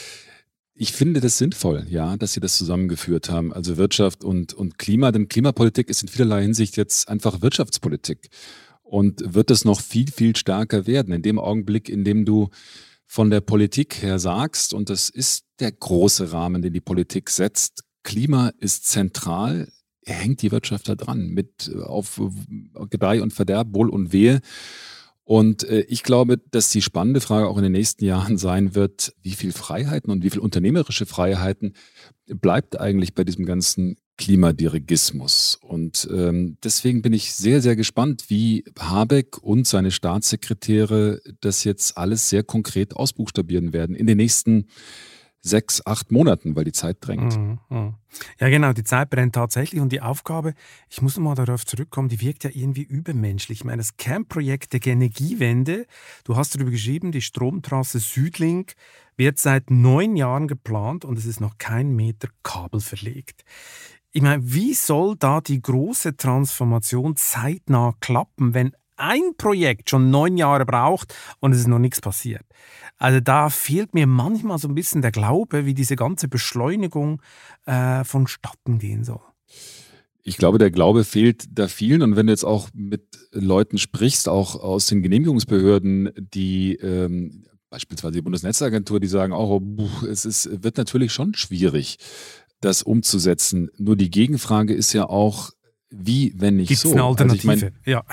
E: ich finde das sinnvoll, ja, dass sie das zusammengeführt haben, also Wirtschaft und Klima, denn Klimapolitik ist in vielerlei Hinsicht jetzt einfach Wirtschaftspolitik und wird es noch viel, viel stärker werden, in dem Augenblick, in dem du von der Politik her sagst, und das ist der große Rahmen, den die Politik setzt, Klima ist zentral, hängt die Wirtschaft da dran, mit auf Gedeih und Verderb, Wohl und Wehe. Und ich glaube, dass die spannende Frage auch in den nächsten Jahren sein wird, wie viel Freiheiten und wie viel unternehmerische Freiheiten bleibt eigentlich bei diesem ganzen Klimadirigismus. Und deswegen bin ich sehr, sehr gespannt, wie Habeck und seine Staatssekretäre das jetzt alles sehr konkret ausbuchstabieren werden in den nächsten 6, 8 Monaten, weil die Zeit drängt.
B: Ja genau, die Zeit brennt tatsächlich und die Aufgabe, ich muss mal darauf zurückkommen, die wirkt ja irgendwie übermenschlich. Ich meine, das Kernprojekt der Energiewende, du hast darüber geschrieben, die Stromtrasse Südlink wird seit 9 Jahren geplant und es ist noch kein Meter Kabel verlegt. Ich meine, wie soll da die große Transformation zeitnah klappen, wenn ein Projekt schon 9 Jahre braucht und es ist noch nichts passiert? Also da fehlt mir manchmal so ein bisschen der Glaube, wie diese ganze Beschleunigung vonstatten gehen soll.
E: Ich glaube, der Glaube fehlt da vielen. Und wenn du jetzt auch mit Leuten sprichst, auch aus den Genehmigungsbehörden, die beispielsweise die Bundesnetzagentur, die sagen auch, wird natürlich schon schwierig, das umzusetzen. Nur die Gegenfrage ist ja auch, wie, wenn nicht
B: Gibt's
E: so?
B: Eine Alternative?
E: Also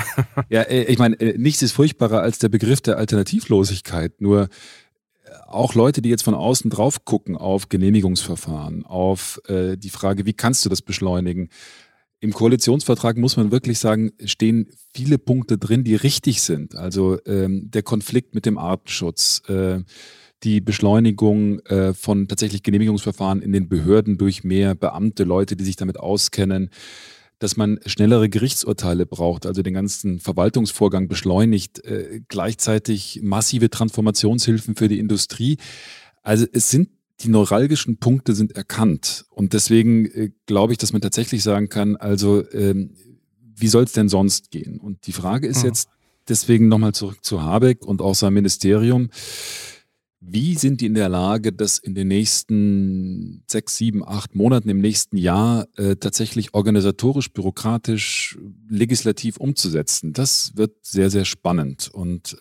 E: ich meine, nichts ist furchtbarer als der Begriff der Alternativlosigkeit. Nur auch Leute, die jetzt von außen drauf gucken auf Genehmigungsverfahren, auf die Frage, wie kannst du das beschleunigen? Im Koalitionsvertrag muss man wirklich sagen, stehen viele Punkte drin, die richtig sind. Also der Konflikt mit dem Artenschutz, die Beschleunigung von tatsächlich Genehmigungsverfahren in den Behörden durch mehr Beamte, Leute, die sich damit auskennen, dass man schnellere Gerichtsurteile braucht, also den ganzen Verwaltungsvorgang beschleunigt, gleichzeitig massive Transformationshilfen für die Industrie. Also die neuralgischen Punkte sind erkannt und deswegen glaube ich, dass man tatsächlich sagen kann, also wie soll es denn sonst gehen? Und die Frage ist jetzt deswegen nochmal zurück zu Habeck und auch seinem Ministerium. Wie sind die in der Lage, das in den nächsten 6, 7, 8 Monaten im nächsten Jahr tatsächlich organisatorisch, bürokratisch, legislativ umzusetzen? Das wird sehr, sehr spannend. Und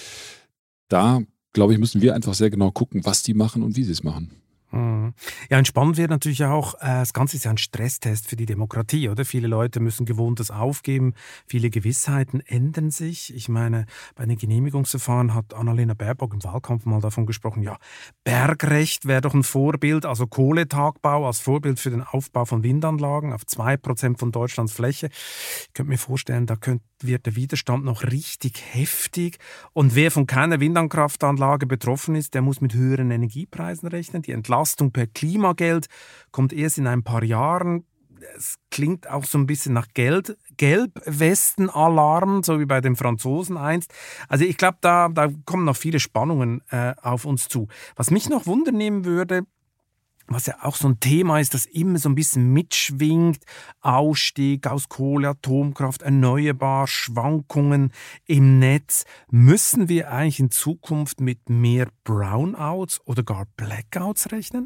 E: da, glaube ich, müssen wir einfach sehr genau gucken, was die machen und wie sie es machen.
B: Ja, und spannend wird natürlich auch, das Ganze ist ja ein Stresstest für die Demokratie, oder? Viele Leute müssen Gewohntes aufgeben, viele Gewissheiten ändern sich. Ich meine, bei den Genehmigungsverfahren hat Annalena Baerbock im Wahlkampf mal davon gesprochen, ja, Bergrecht wäre doch ein Vorbild, also Kohletagbau als Vorbild für den Aufbau von Windanlagen auf 2% von Deutschlands Fläche. Ich könnte mir vorstellen, da wird der Widerstand noch richtig heftig. Und wer von keiner Windkraftanlage betroffen ist, der muss mit höheren Energiepreisen rechnen. Die Entlastung per Klimageld kommt erst in ein paar Jahren. Es klingt auch so ein bisschen nach Gelbwesten-Alarm, so wie bei den Franzosen einst. Also ich glaube, da kommen noch viele Spannungen auf uns zu. Was mich noch wundernehmen würde, was ja auch so ein Thema ist, das immer so ein bisschen mitschwingt, Ausstieg aus Kohle, Atomkraft, erneuerbar, Schwankungen im Netz. Müssen wir eigentlich in Zukunft mit mehr Brownouts oder gar Blackouts rechnen?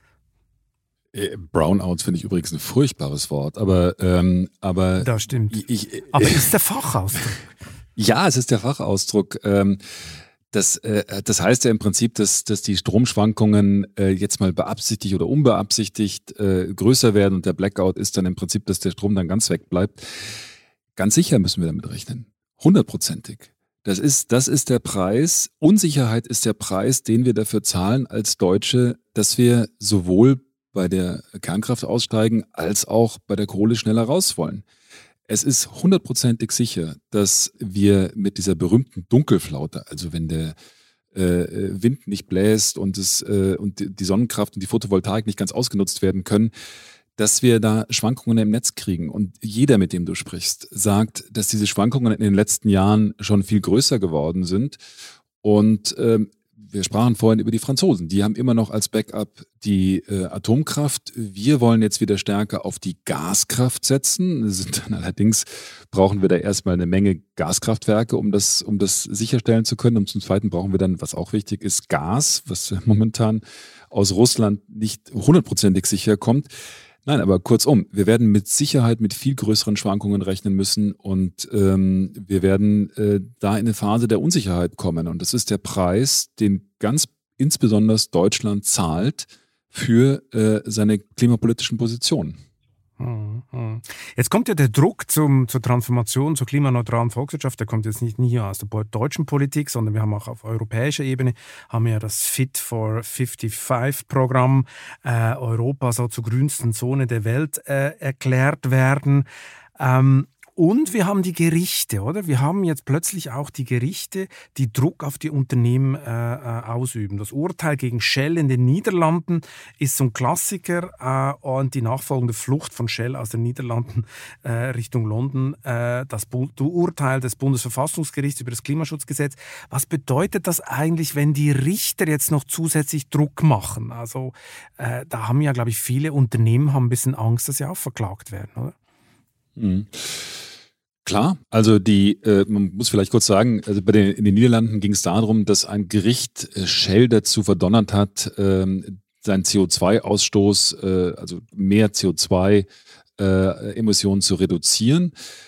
E: Brownouts finde ich übrigens ein furchtbares Wort, aber
B: das stimmt. Aber ist der Fachausdruck?
E: Ja, es ist der Fachausdruck. Das heißt ja im Prinzip, dass die Stromschwankungen jetzt mal beabsichtigt oder unbeabsichtigt größer werden und der Blackout ist dann im Prinzip, dass der Strom dann ganz wegbleibt. Ganz sicher müssen wir damit rechnen. 100%. Das ist der Preis. Unsicherheit ist der Preis, den wir dafür zahlen als Deutsche, dass wir sowohl bei der Kernkraft aussteigen, als auch bei der Kohle schneller raus wollen. Es ist 100%ig sicher, dass wir mit dieser berühmten Dunkelflaute, also wenn der Wind nicht bläst und die Sonnenkraft und die Photovoltaik nicht ganz ausgenutzt werden können, dass wir da Schwankungen im Netz kriegen. Und jeder, mit dem du sprichst, sagt, dass diese Schwankungen in den letzten Jahren schon viel größer geworden sind. Und wir sprachen vorhin über die Franzosen. Die haben immer noch als Backup die Atomkraft. Wir wollen jetzt wieder stärker auf die Gaskraft setzen. Allerdings brauchen wir da erstmal eine Menge Gaskraftwerke, um das sicherstellen zu können. Und zum Zweiten brauchen wir dann, was auch wichtig ist, Gas, was momentan aus Russland nicht 100%ig sicher kommt. Nein, aber kurzum, wir werden mit Sicherheit mit viel größeren Schwankungen rechnen müssen und wir werden da in eine Phase der Unsicherheit kommen. Und das ist der Preis, den ganz insbesondere Deutschland zahlt für seine klimapolitischen Positionen.
B: Jetzt kommt ja der Druck zur Transformation zur klimaneutralen Volkswirtschaft, der kommt jetzt nicht hier aus der deutschen Politik, sondern wir haben auch auf europäischer Ebene haben ja das Fit for 55-Programm, Europa soll zur grünsten Zone der Welt erklärt werden. Und wir haben die Gerichte, oder? Wir haben jetzt plötzlich auch die Gerichte, die Druck auf die Unternehmen ausüben. Das Urteil gegen Shell in den Niederlanden ist so ein Klassiker und die nachfolgende Flucht von Shell aus den Niederlanden Richtung London, das Urteil des Bundesverfassungsgerichts über das Klimaschutzgesetz. Was bedeutet das eigentlich, wenn die Richter jetzt noch zusätzlich Druck machen? Also da haben ja, glaube ich, viele Unternehmen haben ein bisschen Angst, dass sie auch verklagt werden, oder?
E: Mhm. Klar, also man muss vielleicht kurz sagen, also in den Niederlanden ging es darum, dass ein Gericht Shell dazu verdonnert hat, seinen CO2-Ausstoß, also mehr CO2-Emissionen zu reduzieren.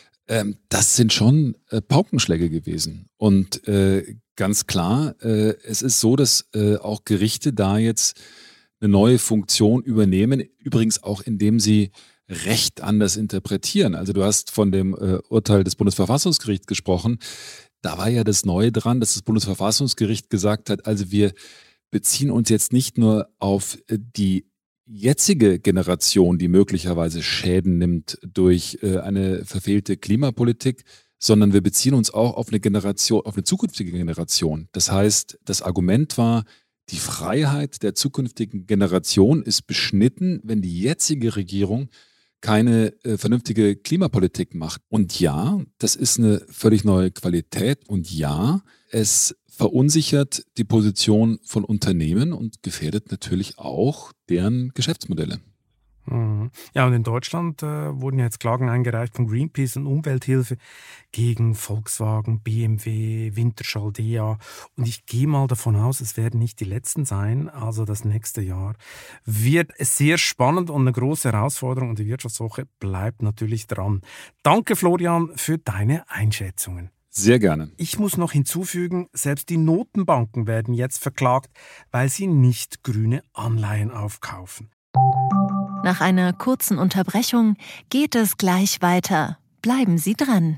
E: Das sind schon Paukenschläge gewesen. Und ganz klar, es ist so, dass auch Gerichte da jetzt eine neue Funktion übernehmen, übrigens auch indem sie Recht anders interpretieren. Also du hast von dem Urteil des Bundesverfassungsgerichts gesprochen. Da war ja das Neue dran, dass das Bundesverfassungsgericht gesagt hat, also wir beziehen uns jetzt nicht nur auf die jetzige Generation, die möglicherweise Schäden nimmt durch eine verfehlte Klimapolitik, sondern wir beziehen uns auch auf eine Generation, auf eine zukünftige Generation. Das heißt, das Argument war, die Freiheit der zukünftigen Generation ist beschnitten, wenn die jetzige Regierung keine vernünftige Klimapolitik macht. Und ja, das ist eine völlig neue Qualität. Und ja, es verunsichert die Position von Unternehmen und gefährdet natürlich auch deren Geschäftsmodelle.
B: Ja, und in Deutschland wurden jetzt Klagen eingereicht von Greenpeace und Umwelthilfe gegen Volkswagen, BMW, Wintershall Dea. Und ich gehe mal davon aus, es werden nicht die letzten sein. Also das nächste Jahr wird sehr spannend und eine große Herausforderung. Und die Wirtschaftswoche bleibt natürlich dran. Danke, Florian, für deine Einschätzungen.
E: Sehr gerne.
B: Ich muss noch hinzufügen, selbst die Notenbanken werden jetzt verklagt, weil sie nicht grüne Anleihen aufkaufen.
A: Nach einer kurzen Unterbrechung geht es gleich weiter. Bleiben Sie dran.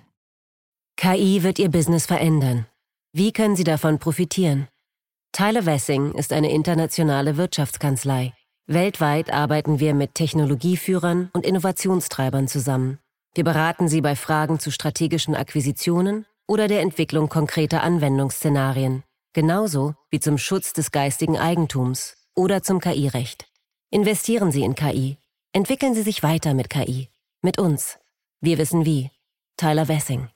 F: KI wird Ihr Business verändern. Wie können Sie davon profitieren? Tyler Wessing ist eine internationale Wirtschaftskanzlei. Weltweit arbeiten wir mit Technologieführern und Innovationstreibern zusammen. Wir beraten Sie bei Fragen zu strategischen Akquisitionen oder der Entwicklung konkreter Anwendungsszenarien, genauso wie zum Schutz des geistigen Eigentums oder zum KI-Recht. Investieren Sie in KI. Entwickeln Sie sich weiter mit KI. Mit uns. Wir wissen wie. Tyler Wessing.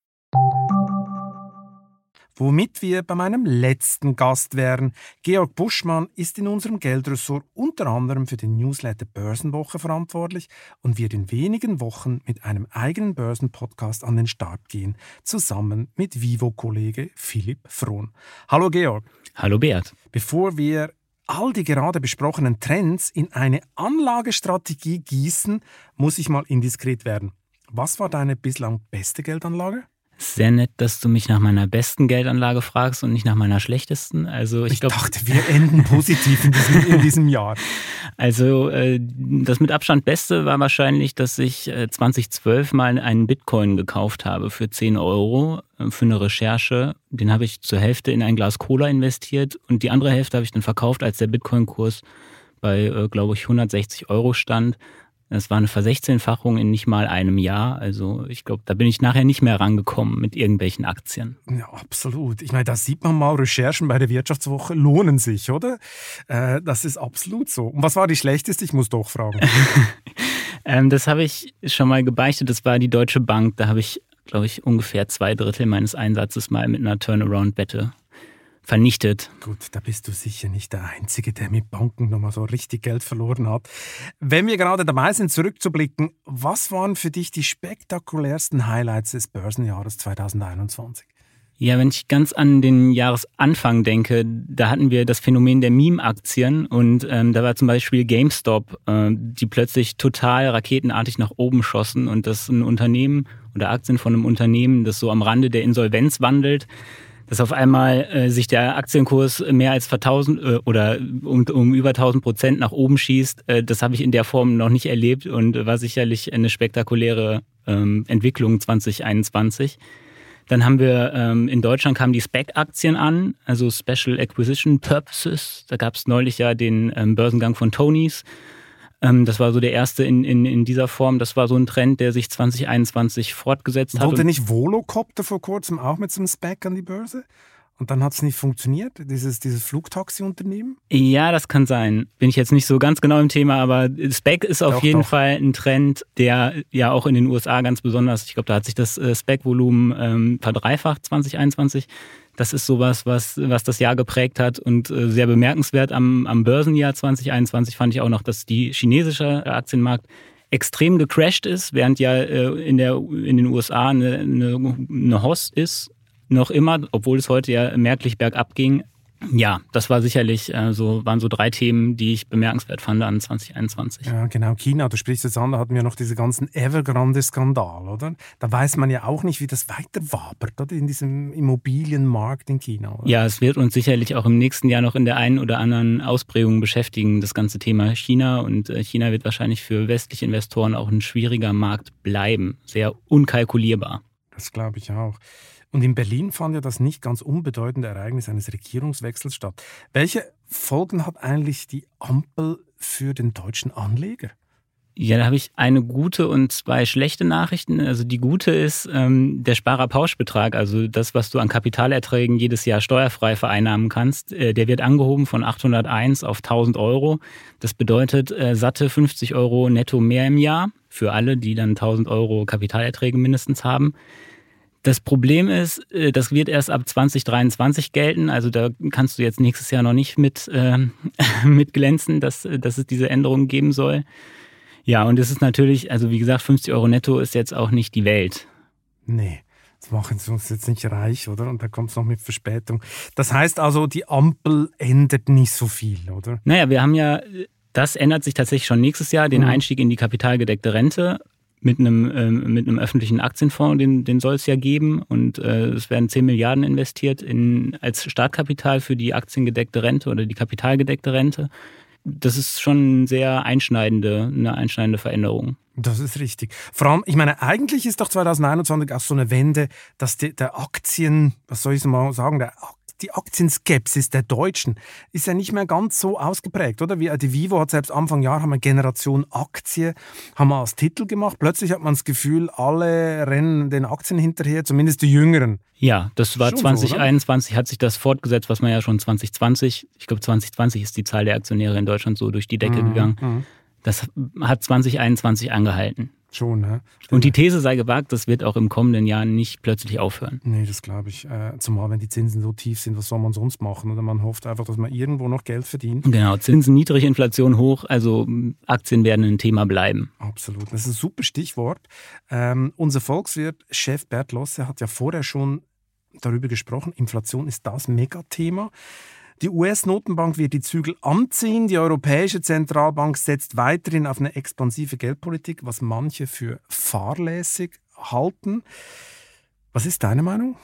B: Womit wir bei meinem letzten Gast wären. Georg Buschmann ist in unserem Geldressort unter anderem für den Newsletter Börsenwoche verantwortlich und wird in wenigen Wochen mit einem eigenen Börsenpodcast an den Start gehen, zusammen mit Vivo-Kollege Philipp Frohn. Hallo Georg.
G: Hallo Beat.
B: Bevor wir all die gerade besprochenen Trends in eine Anlagestrategie gießen, muss ich mal indiskret werden. Was war deine bislang beste Geldanlage?
G: Sehr nett, dass du mich nach meiner besten Geldanlage fragst und nicht nach meiner schlechtesten. Also ich
B: dachte, wir enden positiv in diesem Jahr.
G: Also das mit Abstand Beste war wahrscheinlich, dass ich 2012 mal einen Bitcoin gekauft habe für 10 € für eine Recherche. Den habe ich zur Hälfte in ein Glas Cola investiert und die andere Hälfte habe ich dann verkauft, als der Bitcoin-Kurs bei, glaube ich, 160 € stand. Das war eine Versechzehnfachung in nicht mal einem Jahr. Also ich glaube, da bin ich nachher nicht mehr rangekommen mit irgendwelchen Aktien.
B: Ja, absolut. Ich meine, da sieht man mal, Recherchen bei der Wirtschaftswoche lohnen sich, oder? Das ist absolut so. Und was war die schlechteste? Ich muss doch fragen.
G: Das habe ich schon mal gebeichtet. Das war die Deutsche Bank. Da habe ich, glaube ich, ungefähr 2/3 meines Einsatzes mal mit einer Turnaround-Wette vernichtet.
B: Gut, da bist du sicher nicht der Einzige, der mit Banken nochmal so richtig Geld verloren hat. Wenn wir gerade dabei sind, zurückzublicken, was waren für dich die spektakulärsten Highlights des Börsenjahres 2021?
G: Ja, wenn ich ganz an den Jahresanfang denke, da hatten wir das Phänomen der Meme-Aktien und da war zum Beispiel GameStop, die plötzlich total raketenartig nach oben schossen und das ein Unternehmen oder Aktien von einem Unternehmen, das so am Rande der Insolvenz wandelt, dass auf einmal sich der Aktienkurs mehr als oder um über 1000% nach oben schießt. Das habe ich in der Form noch nicht erlebt und war sicherlich eine spektakuläre Entwicklung 2021. Dann haben wir in Deutschland kamen die SPAC-Aktien an, also Special Acquisition Purposes. Da gab es neulich ja den Börsengang von Tony's. Das war so der erste in dieser Form. Das war so ein Trend, der sich 2021 fortgesetzt hat.
B: Wollte nicht Volocopter vor kurzem auch mit so einem SPAC an die Börse? Und dann hat es nicht funktioniert, dieses Flugtaxi-Unternehmen?
G: Ja, das kann sein. Bin ich jetzt nicht so ganz genau im Thema, aber SPAC ist auf jeden Fall ein Trend, der ja auch in den USA ganz besonders, ich glaube, da hat sich das SPAC-Volumen verdreifacht 2021. Das ist sowas, was das Jahr geprägt hat und sehr bemerkenswert am Börsenjahr 2021 fand ich auch noch, dass die chinesische Aktienmarkt extrem gecrashed ist, während ja in den USA eine Host ist. Noch immer, obwohl es heute ja merklich bergab ging. Ja, das war sicherlich waren so 3 Themen, die ich bemerkenswert fand an 2021.
B: Ja, genau. China, du sprichst jetzt an, da hatten wir noch diese ganzen Evergrande-Skandal, oder? Da weiß man ja auch nicht, wie das weiter wabert, oder? In diesem Immobilienmarkt in China, oder?
G: Ja, es wird uns sicherlich auch im nächsten Jahr noch in der einen oder anderen Ausprägung beschäftigen, das ganze Thema China. Und China wird wahrscheinlich für westliche Investoren auch ein schwieriger Markt bleiben. Sehr unkalkulierbar.
B: Das glaube ich auch. Und in Berlin fand ja das nicht ganz unbedeutende Ereignis eines Regierungswechsels statt. Welche Folgen hat eigentlich die Ampel für den deutschen Anleger?
G: Ja, da habe ich eine gute und 2 schlechte Nachrichten. Also die gute ist der Sparerpauschbetrag, also das, was du an Kapitalerträgen jedes Jahr steuerfrei vereinnahmen kannst, der wird angehoben von 801 auf 1.000 Euro. Das bedeutet satte 50 Euro netto mehr im Jahr für alle, die dann 1.000 Euro Kapitalerträge mindestens haben. Das Problem ist, das wird erst ab 2023 gelten. Also da kannst du jetzt nächstes Jahr noch nicht mit glänzen, dass es diese Änderungen geben soll. Ja, und es ist natürlich, also wie gesagt, 50 Euro netto ist jetzt auch nicht die Welt.
B: Nee, das machen sie uns jetzt nicht reich, oder? Und da kommt es noch mit Verspätung. Das heißt also, die Ampel ändert nicht so viel, oder?
G: Naja, wir haben ja, das ändert sich tatsächlich schon nächstes Jahr, den Einstieg in die kapitalgedeckte Rente. Mit einem öffentlichen Aktienfonds, den soll es ja geben. Und es werden 10 Milliarden investiert als Startkapital für die aktiengedeckte Rente oder die kapitalgedeckte Rente. Das ist schon eine einschneidende Veränderung.
B: Das ist richtig. Vor allem, ich meine, eigentlich ist doch 2021 auch so eine Wende, dass der Aktien, was soll ich mal sagen, die Aktienskepsis der Deutschen ist ja nicht mehr ganz so ausgeprägt, oder? Wie die Vivo hat selbst Anfang Jahr haben wir Generation Aktie, haben wir als Titel gemacht. Plötzlich hat man das Gefühl, alle rennen den Aktien hinterher, zumindest die Jüngeren.
G: Ja, das war schon 2021, so, hat sich das fortgesetzt, was man ja schon 2020, ich glaube 2020 ist die Zahl der Aktionäre in Deutschland so durch die Decke gegangen. Das hat 2021 angehalten.
B: Schon, ne?
G: Und die These sei gewagt, das wird auch im kommenden Jahr nicht plötzlich aufhören.
B: Nee, das glaube ich. Zumal, wenn die Zinsen so tief sind, was soll man sonst machen? Oder man hofft einfach, dass man irgendwo noch Geld verdient.
G: Genau, Zinsen niedrig, Inflation hoch, also Aktien werden ein Thema bleiben.
B: Absolut, das ist ein super Stichwort. Unser Volkswirt, Chef Bert Losse, hat ja vorher schon darüber gesprochen, Inflation ist das Megathema. Die US-Notenbank wird die Zügel anziehen. Die Europäische Zentralbank setzt weiterhin auf eine expansive Geldpolitik, was manche für fahrlässig halten. Was ist deine Meinung?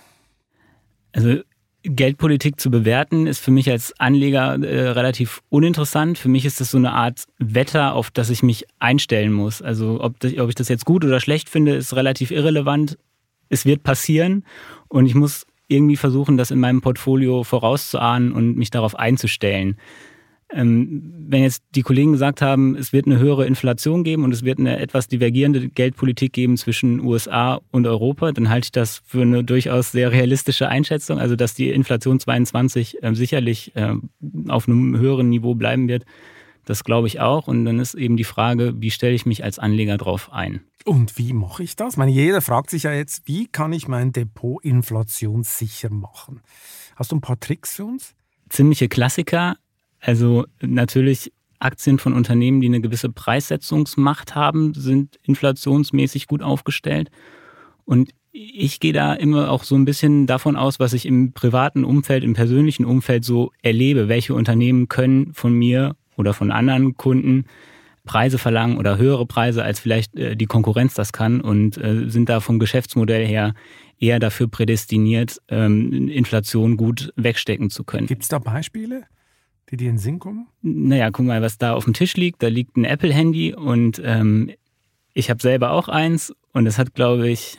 G: Also Geldpolitik zu bewerten ist für mich als Anleger relativ uninteressant. Für mich ist das so eine Art Wetter, auf das ich mich einstellen muss. Also ob ich das jetzt gut oder schlecht finde, ist relativ irrelevant. Es wird passieren und ich muss irgendwie versuchen, das in meinem Portfolio vorauszuahnen und mich darauf einzustellen. Wenn jetzt die Kollegen gesagt haben, es wird eine höhere Inflation geben und es wird eine etwas divergierende Geldpolitik geben zwischen USA und Europa, dann halte ich das für eine durchaus sehr realistische Einschätzung. Also dass die Inflation 2022 sicherlich auf einem höheren Niveau bleiben wird, das glaube ich auch. Und dann ist eben die Frage, wie stelle ich mich als Anleger drauf ein?
B: Und wie mache ich das? Ich meine, jeder fragt sich ja jetzt, wie kann ich mein Depot inflationssicher machen? Hast du ein paar Tricks für uns?
G: Ziemliche Klassiker. Also natürlich Aktien von Unternehmen, die eine gewisse Preissetzungsmacht haben, sind inflationsmäßig gut aufgestellt. Und ich gehe da immer auch so ein bisschen davon aus, was ich im privaten Umfeld, im persönlichen Umfeld so erlebe. Welche Unternehmen können von mir oder von anderen Kunden Preise verlangen oder höhere Preise, als vielleicht die Konkurrenz das kann und sind da vom Geschäftsmodell her eher dafür prädestiniert, Inflation gut wegstecken zu können.
B: Gibt es da Beispiele, die dir in den Sinn kommen?
G: Naja, guck mal, was da auf dem Tisch liegt. Da liegt ein Apple-Handy und ich habe selber auch eins und es hat, glaube ich,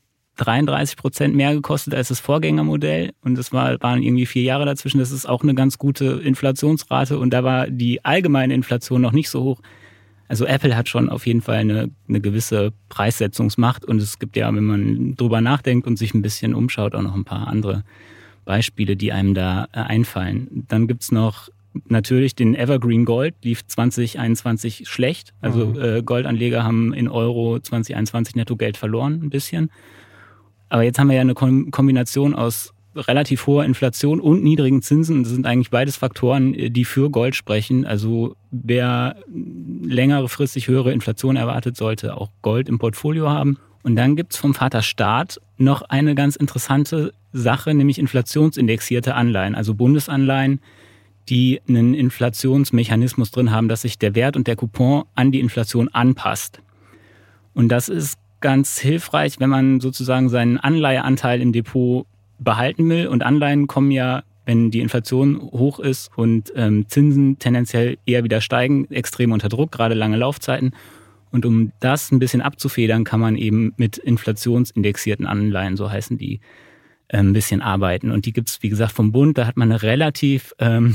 G: 33% mehr gekostet als das Vorgängermodell und es waren irgendwie 4 Jahre dazwischen. Das ist auch eine ganz gute Inflationsrate und da war die allgemeine Inflation noch nicht so hoch. Also Apple hat schon auf jeden Fall eine gewisse Preissetzungsmacht und es gibt ja, wenn man drüber nachdenkt und sich ein bisschen umschaut, auch noch ein paar andere Beispiele, die einem da einfallen. Dann gibt's noch natürlich den Evergreen Gold, lief 2021 schlecht. Also Goldanleger haben in Euro 2021 Nettogeld verloren, ein bisschen. Aber jetzt haben wir ja eine Kombination aus relativ hoher Inflation und niedrigen Zinsen. Das sind eigentlich beides Faktoren, die für Gold sprechen. Also wer längerefristig höhere Inflation erwartet, sollte auch Gold im Portfolio haben. Und dann gibt's vom Vater Staat noch eine ganz interessante Sache, nämlich inflationsindexierte Anleihen, also Bundesanleihen, die einen Inflationsmechanismus drin haben, dass sich der Wert und der Coupon an die Inflation anpasst. Und das ist ganz hilfreich, wenn man sozusagen seinen Anleiheanteil im Depot behalten will. Und Anleihen kommen ja, wenn die Inflation hoch ist und Zinsen tendenziell eher wieder steigen, extrem unter Druck, gerade lange Laufzeiten. Und um das ein bisschen abzufedern, kann man eben mit inflationsindexierten Anleihen, so heißen die, ein bisschen arbeiten. Und die gibt es, wie gesagt, vom Bund. Da hat man eine relativ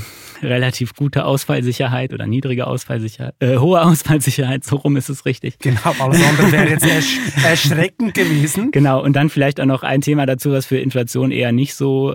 G: gute Ausfallsicherheit oder niedrige Ausfallsicherheit, hohe Ausfallsicherheit, so rum ist es richtig.
B: Genau, alles andere wäre jetzt erschreckend gewesen.
G: Genau, und dann vielleicht auch noch ein Thema dazu, was für Inflation eher nicht so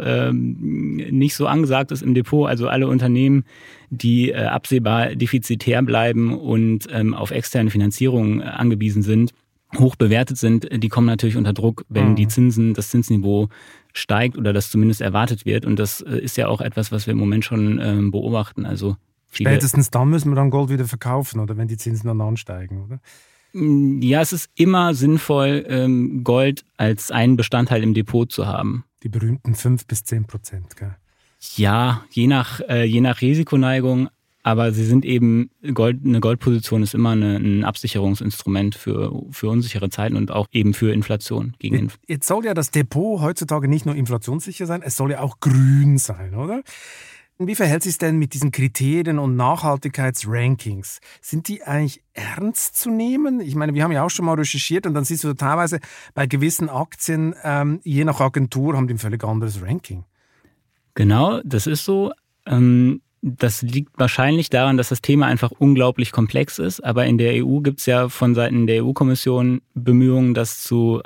G: angesagt ist im Depot. Also alle Unternehmen, die absehbar defizitär bleiben und auf externe Finanzierung angewiesen sind, hoch bewertet sind, die kommen natürlich unter Druck, wenn das Zinsniveau steigt oder das zumindest erwartet wird. Und das ist ja auch etwas, was wir im Moment schon beobachten. Also
B: spätestens dann müssen wir dann Gold wieder verkaufen, oder wenn die Zinsen dann ansteigen, oder?
G: Ja, es ist immer sinnvoll, Gold als einen Bestandteil im Depot zu haben.
B: Die berühmten 5-10%, gell?
G: Ja, je nach Risikoneigung. Aber sie sind eben, eine Goldposition ist immer ein Absicherungsinstrument für unsichere Zeiten und auch eben für Inflation.
B: Jetzt soll ja das Depot heutzutage nicht nur inflationssicher sein, es soll ja auch grün sein, oder? Wie verhält sich es denn mit diesen Kriterien und Nachhaltigkeitsrankings? Sind die eigentlich ernst zu nehmen? Ich meine, wir haben ja auch schon mal recherchiert und dann siehst du teilweise bei gewissen Aktien, je nach Agentur, haben die ein völlig anderes Ranking.
G: Genau, das ist so. Das liegt wahrscheinlich daran, dass das Thema einfach unglaublich komplex ist. Aber in der EU gibt es ja von Seiten der EU-Kommission Bemühungen, das zu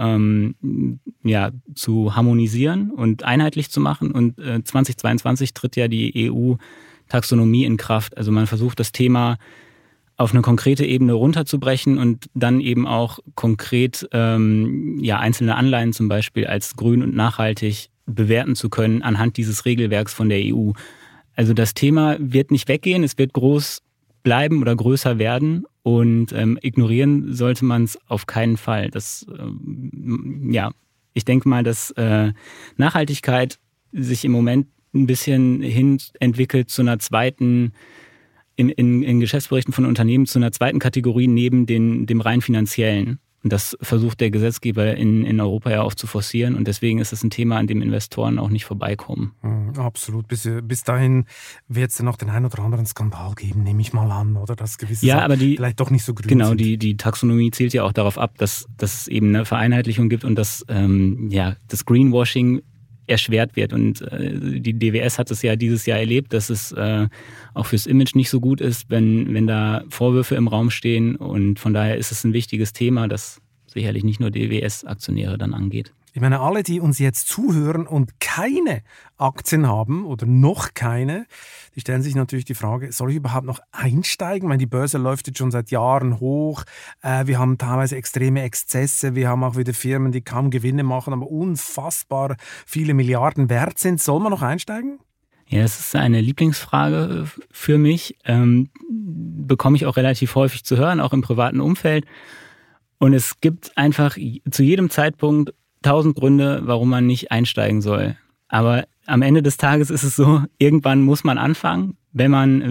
G: harmonisieren und einheitlich zu machen. Und 2022 tritt ja die EU-Taxonomie in Kraft. Also man versucht, das Thema auf eine konkrete Ebene runterzubrechen und dann eben auch konkret einzelne Anleihen zum Beispiel als grün und nachhaltig bewerten zu können anhand dieses Regelwerks von der EU. Also das Thema wird nicht weggehen, es wird groß bleiben oder größer werden und ignorieren sollte man es auf keinen Fall. Ich denke mal, dass Nachhaltigkeit sich im Moment ein bisschen hin entwickelt zu einer zweiten, in Geschäftsberichten von Unternehmen zu einer zweiten Kategorie neben dem rein finanziellen. Und das versucht der Gesetzgeber in Europa ja auch zu forcieren. Und deswegen ist es ein Thema, an dem Investoren auch nicht vorbeikommen.
B: Absolut. Bis dahin wird es ja noch den einen oder anderen Skandal geben, nehme ich mal an, oder? Dass gewisse
G: Sachen
B: vielleicht doch nicht so grün
G: sind. Genau,
B: die
G: Taxonomie zielt ja auch darauf ab, dass es eben eine Vereinheitlichung gibt und dass das Greenwashing erschwert wird. Und die DWS hat es ja dieses Jahr erlebt, dass es auch fürs Image nicht so gut ist, wenn da Vorwürfe im Raum stehen. Und von daher ist es ein wichtiges Thema, das sicherlich nicht nur DWS-Aktionäre dann angeht.
B: Ich meine, alle, die uns jetzt zuhören und keine Aktien haben oder noch keine, die stellen sich natürlich die Frage, soll ich überhaupt noch einsteigen? Ich meine, die Börse läuft jetzt schon seit Jahren hoch. Wir haben teilweise extreme Exzesse. Wir haben auch wieder Firmen, die kaum Gewinne machen, aber unfassbar viele Milliarden wert sind. Soll man noch einsteigen?
G: Ja, das ist eine Lieblingsfrage für mich. Bekomme ich auch relativ häufig zu hören, auch im privaten Umfeld. Und es gibt einfach zu jedem Zeitpunkt 1000 Gründe, warum man nicht einsteigen soll. Aber am Ende des Tages ist es so, irgendwann muss man anfangen, wenn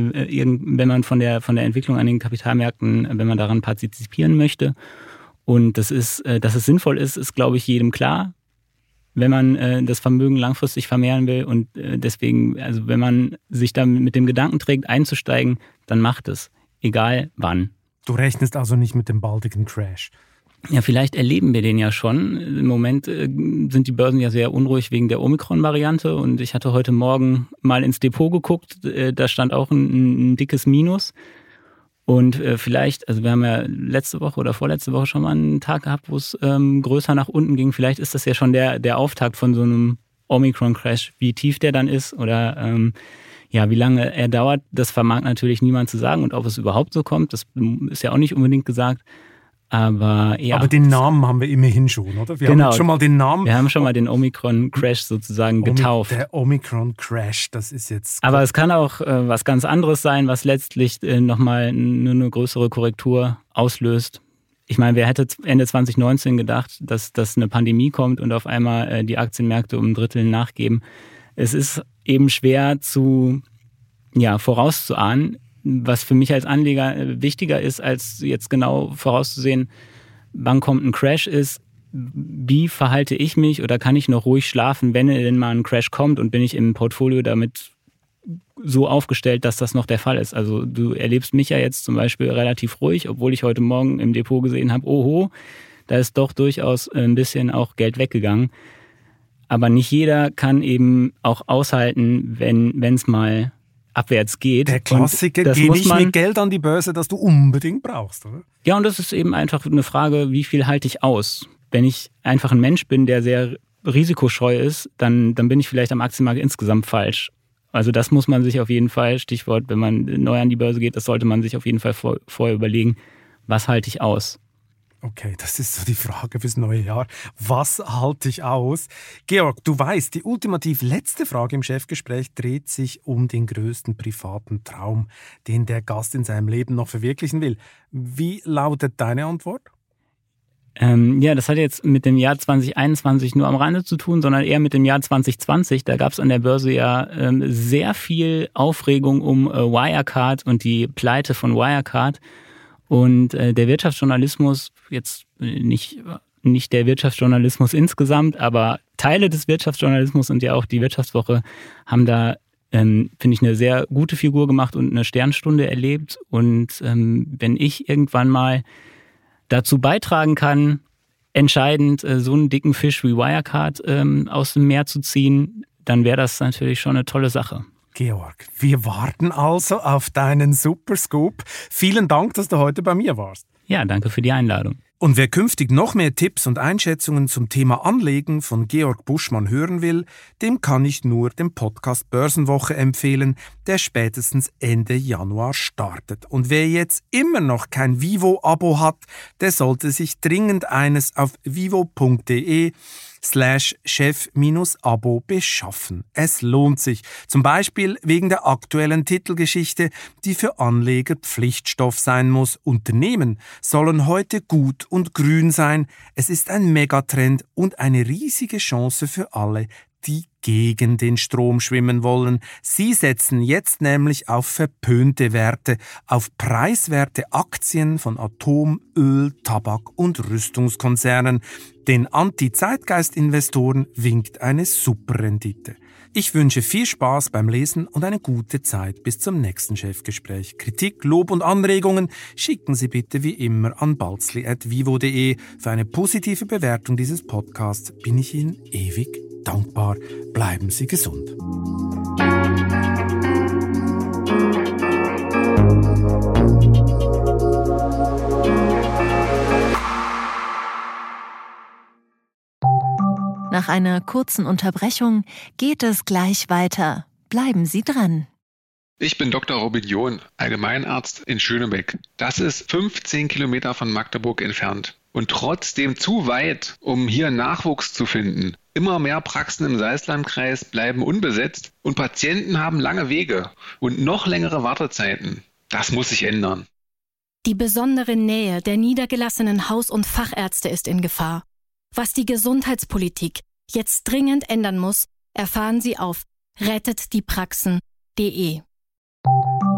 G: man von der Entwicklung an den Kapitalmärkten, wenn man daran partizipieren möchte. Und dass es sinnvoll ist, glaube ich, jedem klar, wenn man das Vermögen langfristig vermehren will. Und deswegen, also wenn man sich da mit dem Gedanken trägt, einzusteigen, dann macht es, egal wann.
B: Du rechnest also nicht mit dem baldigen Crash?
G: Ja, vielleicht erleben wir den ja schon. Im Moment sind die Börsen ja sehr unruhig wegen der Omikron-Variante und ich hatte heute Morgen mal ins Depot geguckt, da stand auch ein dickes Minus und vielleicht, also wir haben ja letzte Woche oder vorletzte Woche schon mal einen Tag gehabt, wo es größer nach unten ging. Vielleicht ist das ja schon der Auftakt von so einem Omikron-Crash, wie tief der dann ist oder wie lange er dauert, das vermag natürlich niemand zu sagen und ob es überhaupt so kommt, das ist ja auch nicht unbedingt gesagt. Aber
B: den Namen haben wir immerhin schon, oder? Wir haben schon mal den Namen.
G: Wir haben schon mal den Omikron-Crash sozusagen getauft.
B: Der Omikron-Crash, das ist jetzt...
G: Aber es kann auch was ganz anderes sein, was letztlich nochmal nur eine größere Korrektur auslöst. Ich meine, wer hätte Ende 2019 gedacht, dass eine Pandemie kommt und auf einmal die Aktienmärkte um ein Drittel nachgeben. Es ist eben schwer vorauszuahnen. Was für mich als Anleger wichtiger ist, als jetzt genau vorauszusehen, wann kommt ein Crash, ist, wie verhalte ich mich oder kann ich noch ruhig schlafen, wenn denn mal ein Crash kommt und bin ich im Portfolio damit so aufgestellt, dass das noch der Fall ist. Also du erlebst mich ja jetzt zum Beispiel relativ ruhig, obwohl ich heute Morgen im Depot gesehen habe, oho, da ist doch durchaus ein bisschen auch Geld weggegangen. Aber nicht jeder kann eben auch aushalten, wenn es mal abwärts geht.
B: Der Klassiker, geh nicht mit Geld an die Börse, das du unbedingt brauchst, oder?
G: Ja, und das ist eben einfach eine Frage, wie viel halte ich aus? Wenn ich einfach ein Mensch bin, der sehr risikoscheu ist, dann bin ich vielleicht am Aktienmarkt insgesamt falsch. Also das muss man sich auf jeden Fall, Stichwort, wenn man neu an die Börse geht, das sollte man sich auf jeden Fall vorher überlegen, was halte ich aus?
B: Okay, das ist so die Frage fürs neue Jahr. Was halte ich aus? Georg, du weißt, die ultimativ letzte Frage im Chefgespräch dreht sich um den größten privaten Traum, den der Gast in seinem Leben noch verwirklichen will. Wie lautet deine Antwort?
G: Das hat jetzt mit dem Jahr 2021 nur am Rande zu tun, sondern eher mit dem Jahr 2020. Da gab es an der Börse ja sehr viel Aufregung um Wirecard und die Pleite von Wirecard. Und der Wirtschaftsjournalismus, jetzt nicht der Wirtschaftsjournalismus insgesamt, aber Teile des Wirtschaftsjournalismus und ja auch die Wirtschaftswoche haben da, finde ich, eine sehr gute Figur gemacht und eine Sternstunde erlebt. Und wenn ich irgendwann mal dazu beitragen kann, entscheidend so einen dicken Fisch wie Wirecard aus dem Meer zu ziehen, dann wäre das natürlich schon eine tolle Sache.
B: Georg, wir warten also auf deinen Superscoop. Vielen Dank, dass du heute bei mir warst.
G: Ja, danke für die Einladung.
B: Und wer künftig noch mehr Tipps und Einschätzungen zum Thema Anlegen von Georg Buschmann hören will, dem kann ich nur den Podcast Börsenwoche empfehlen, der spätestens Ende Januar startet. Und wer jetzt immer noch kein Vivo-Abo hat, der sollte sich dringend eines auf vivo.de/chef-abo beschaffen. Es lohnt sich, zum Beispiel wegen der aktuellen Titelgeschichte, die für Anleger Pflichtstoff sein muss. Unternehmen sollen heute gut und grün sein. Es ist ein Megatrend und eine riesige Chance für alle, die gegen den Strom schwimmen wollen. Sie setzen jetzt nämlich auf verpönte Werte, auf preiswerte Aktien von Atom-, Öl-, Tabak- und Rüstungskonzernen. Den Anti-Zeitgeist-Investoren winkt eine Superrendite. Ich wünsche viel Spaß beim Lesen und eine gute Zeit bis zum nächsten Chefgespräch. Kritik, Lob und Anregungen schicken Sie bitte wie immer an balzli@vivo.de. Für eine positive Bewertung dieses Podcasts bin ich Ihnen ewig dankbar. Bleiben Sie gesund.
H: Nach einer kurzen Unterbrechung geht es gleich weiter. Bleiben Sie dran.
I: Ich bin Dr. Robin John, Allgemeinarzt in Schönebeck. Das ist 15 Kilometer von Magdeburg entfernt und trotzdem zu weit, um hier Nachwuchs zu finden. Immer mehr Praxen im Salzlandkreis bleiben unbesetzt und Patienten haben lange Wege und noch längere Wartezeiten. Das muss sich ändern.
J: Die besondere Nähe der niedergelassenen Haus- und Fachärzte ist in Gefahr. Was die Gesundheitspolitik jetzt dringend ändern muss, erfahren Sie auf rettetdiepraxen.de.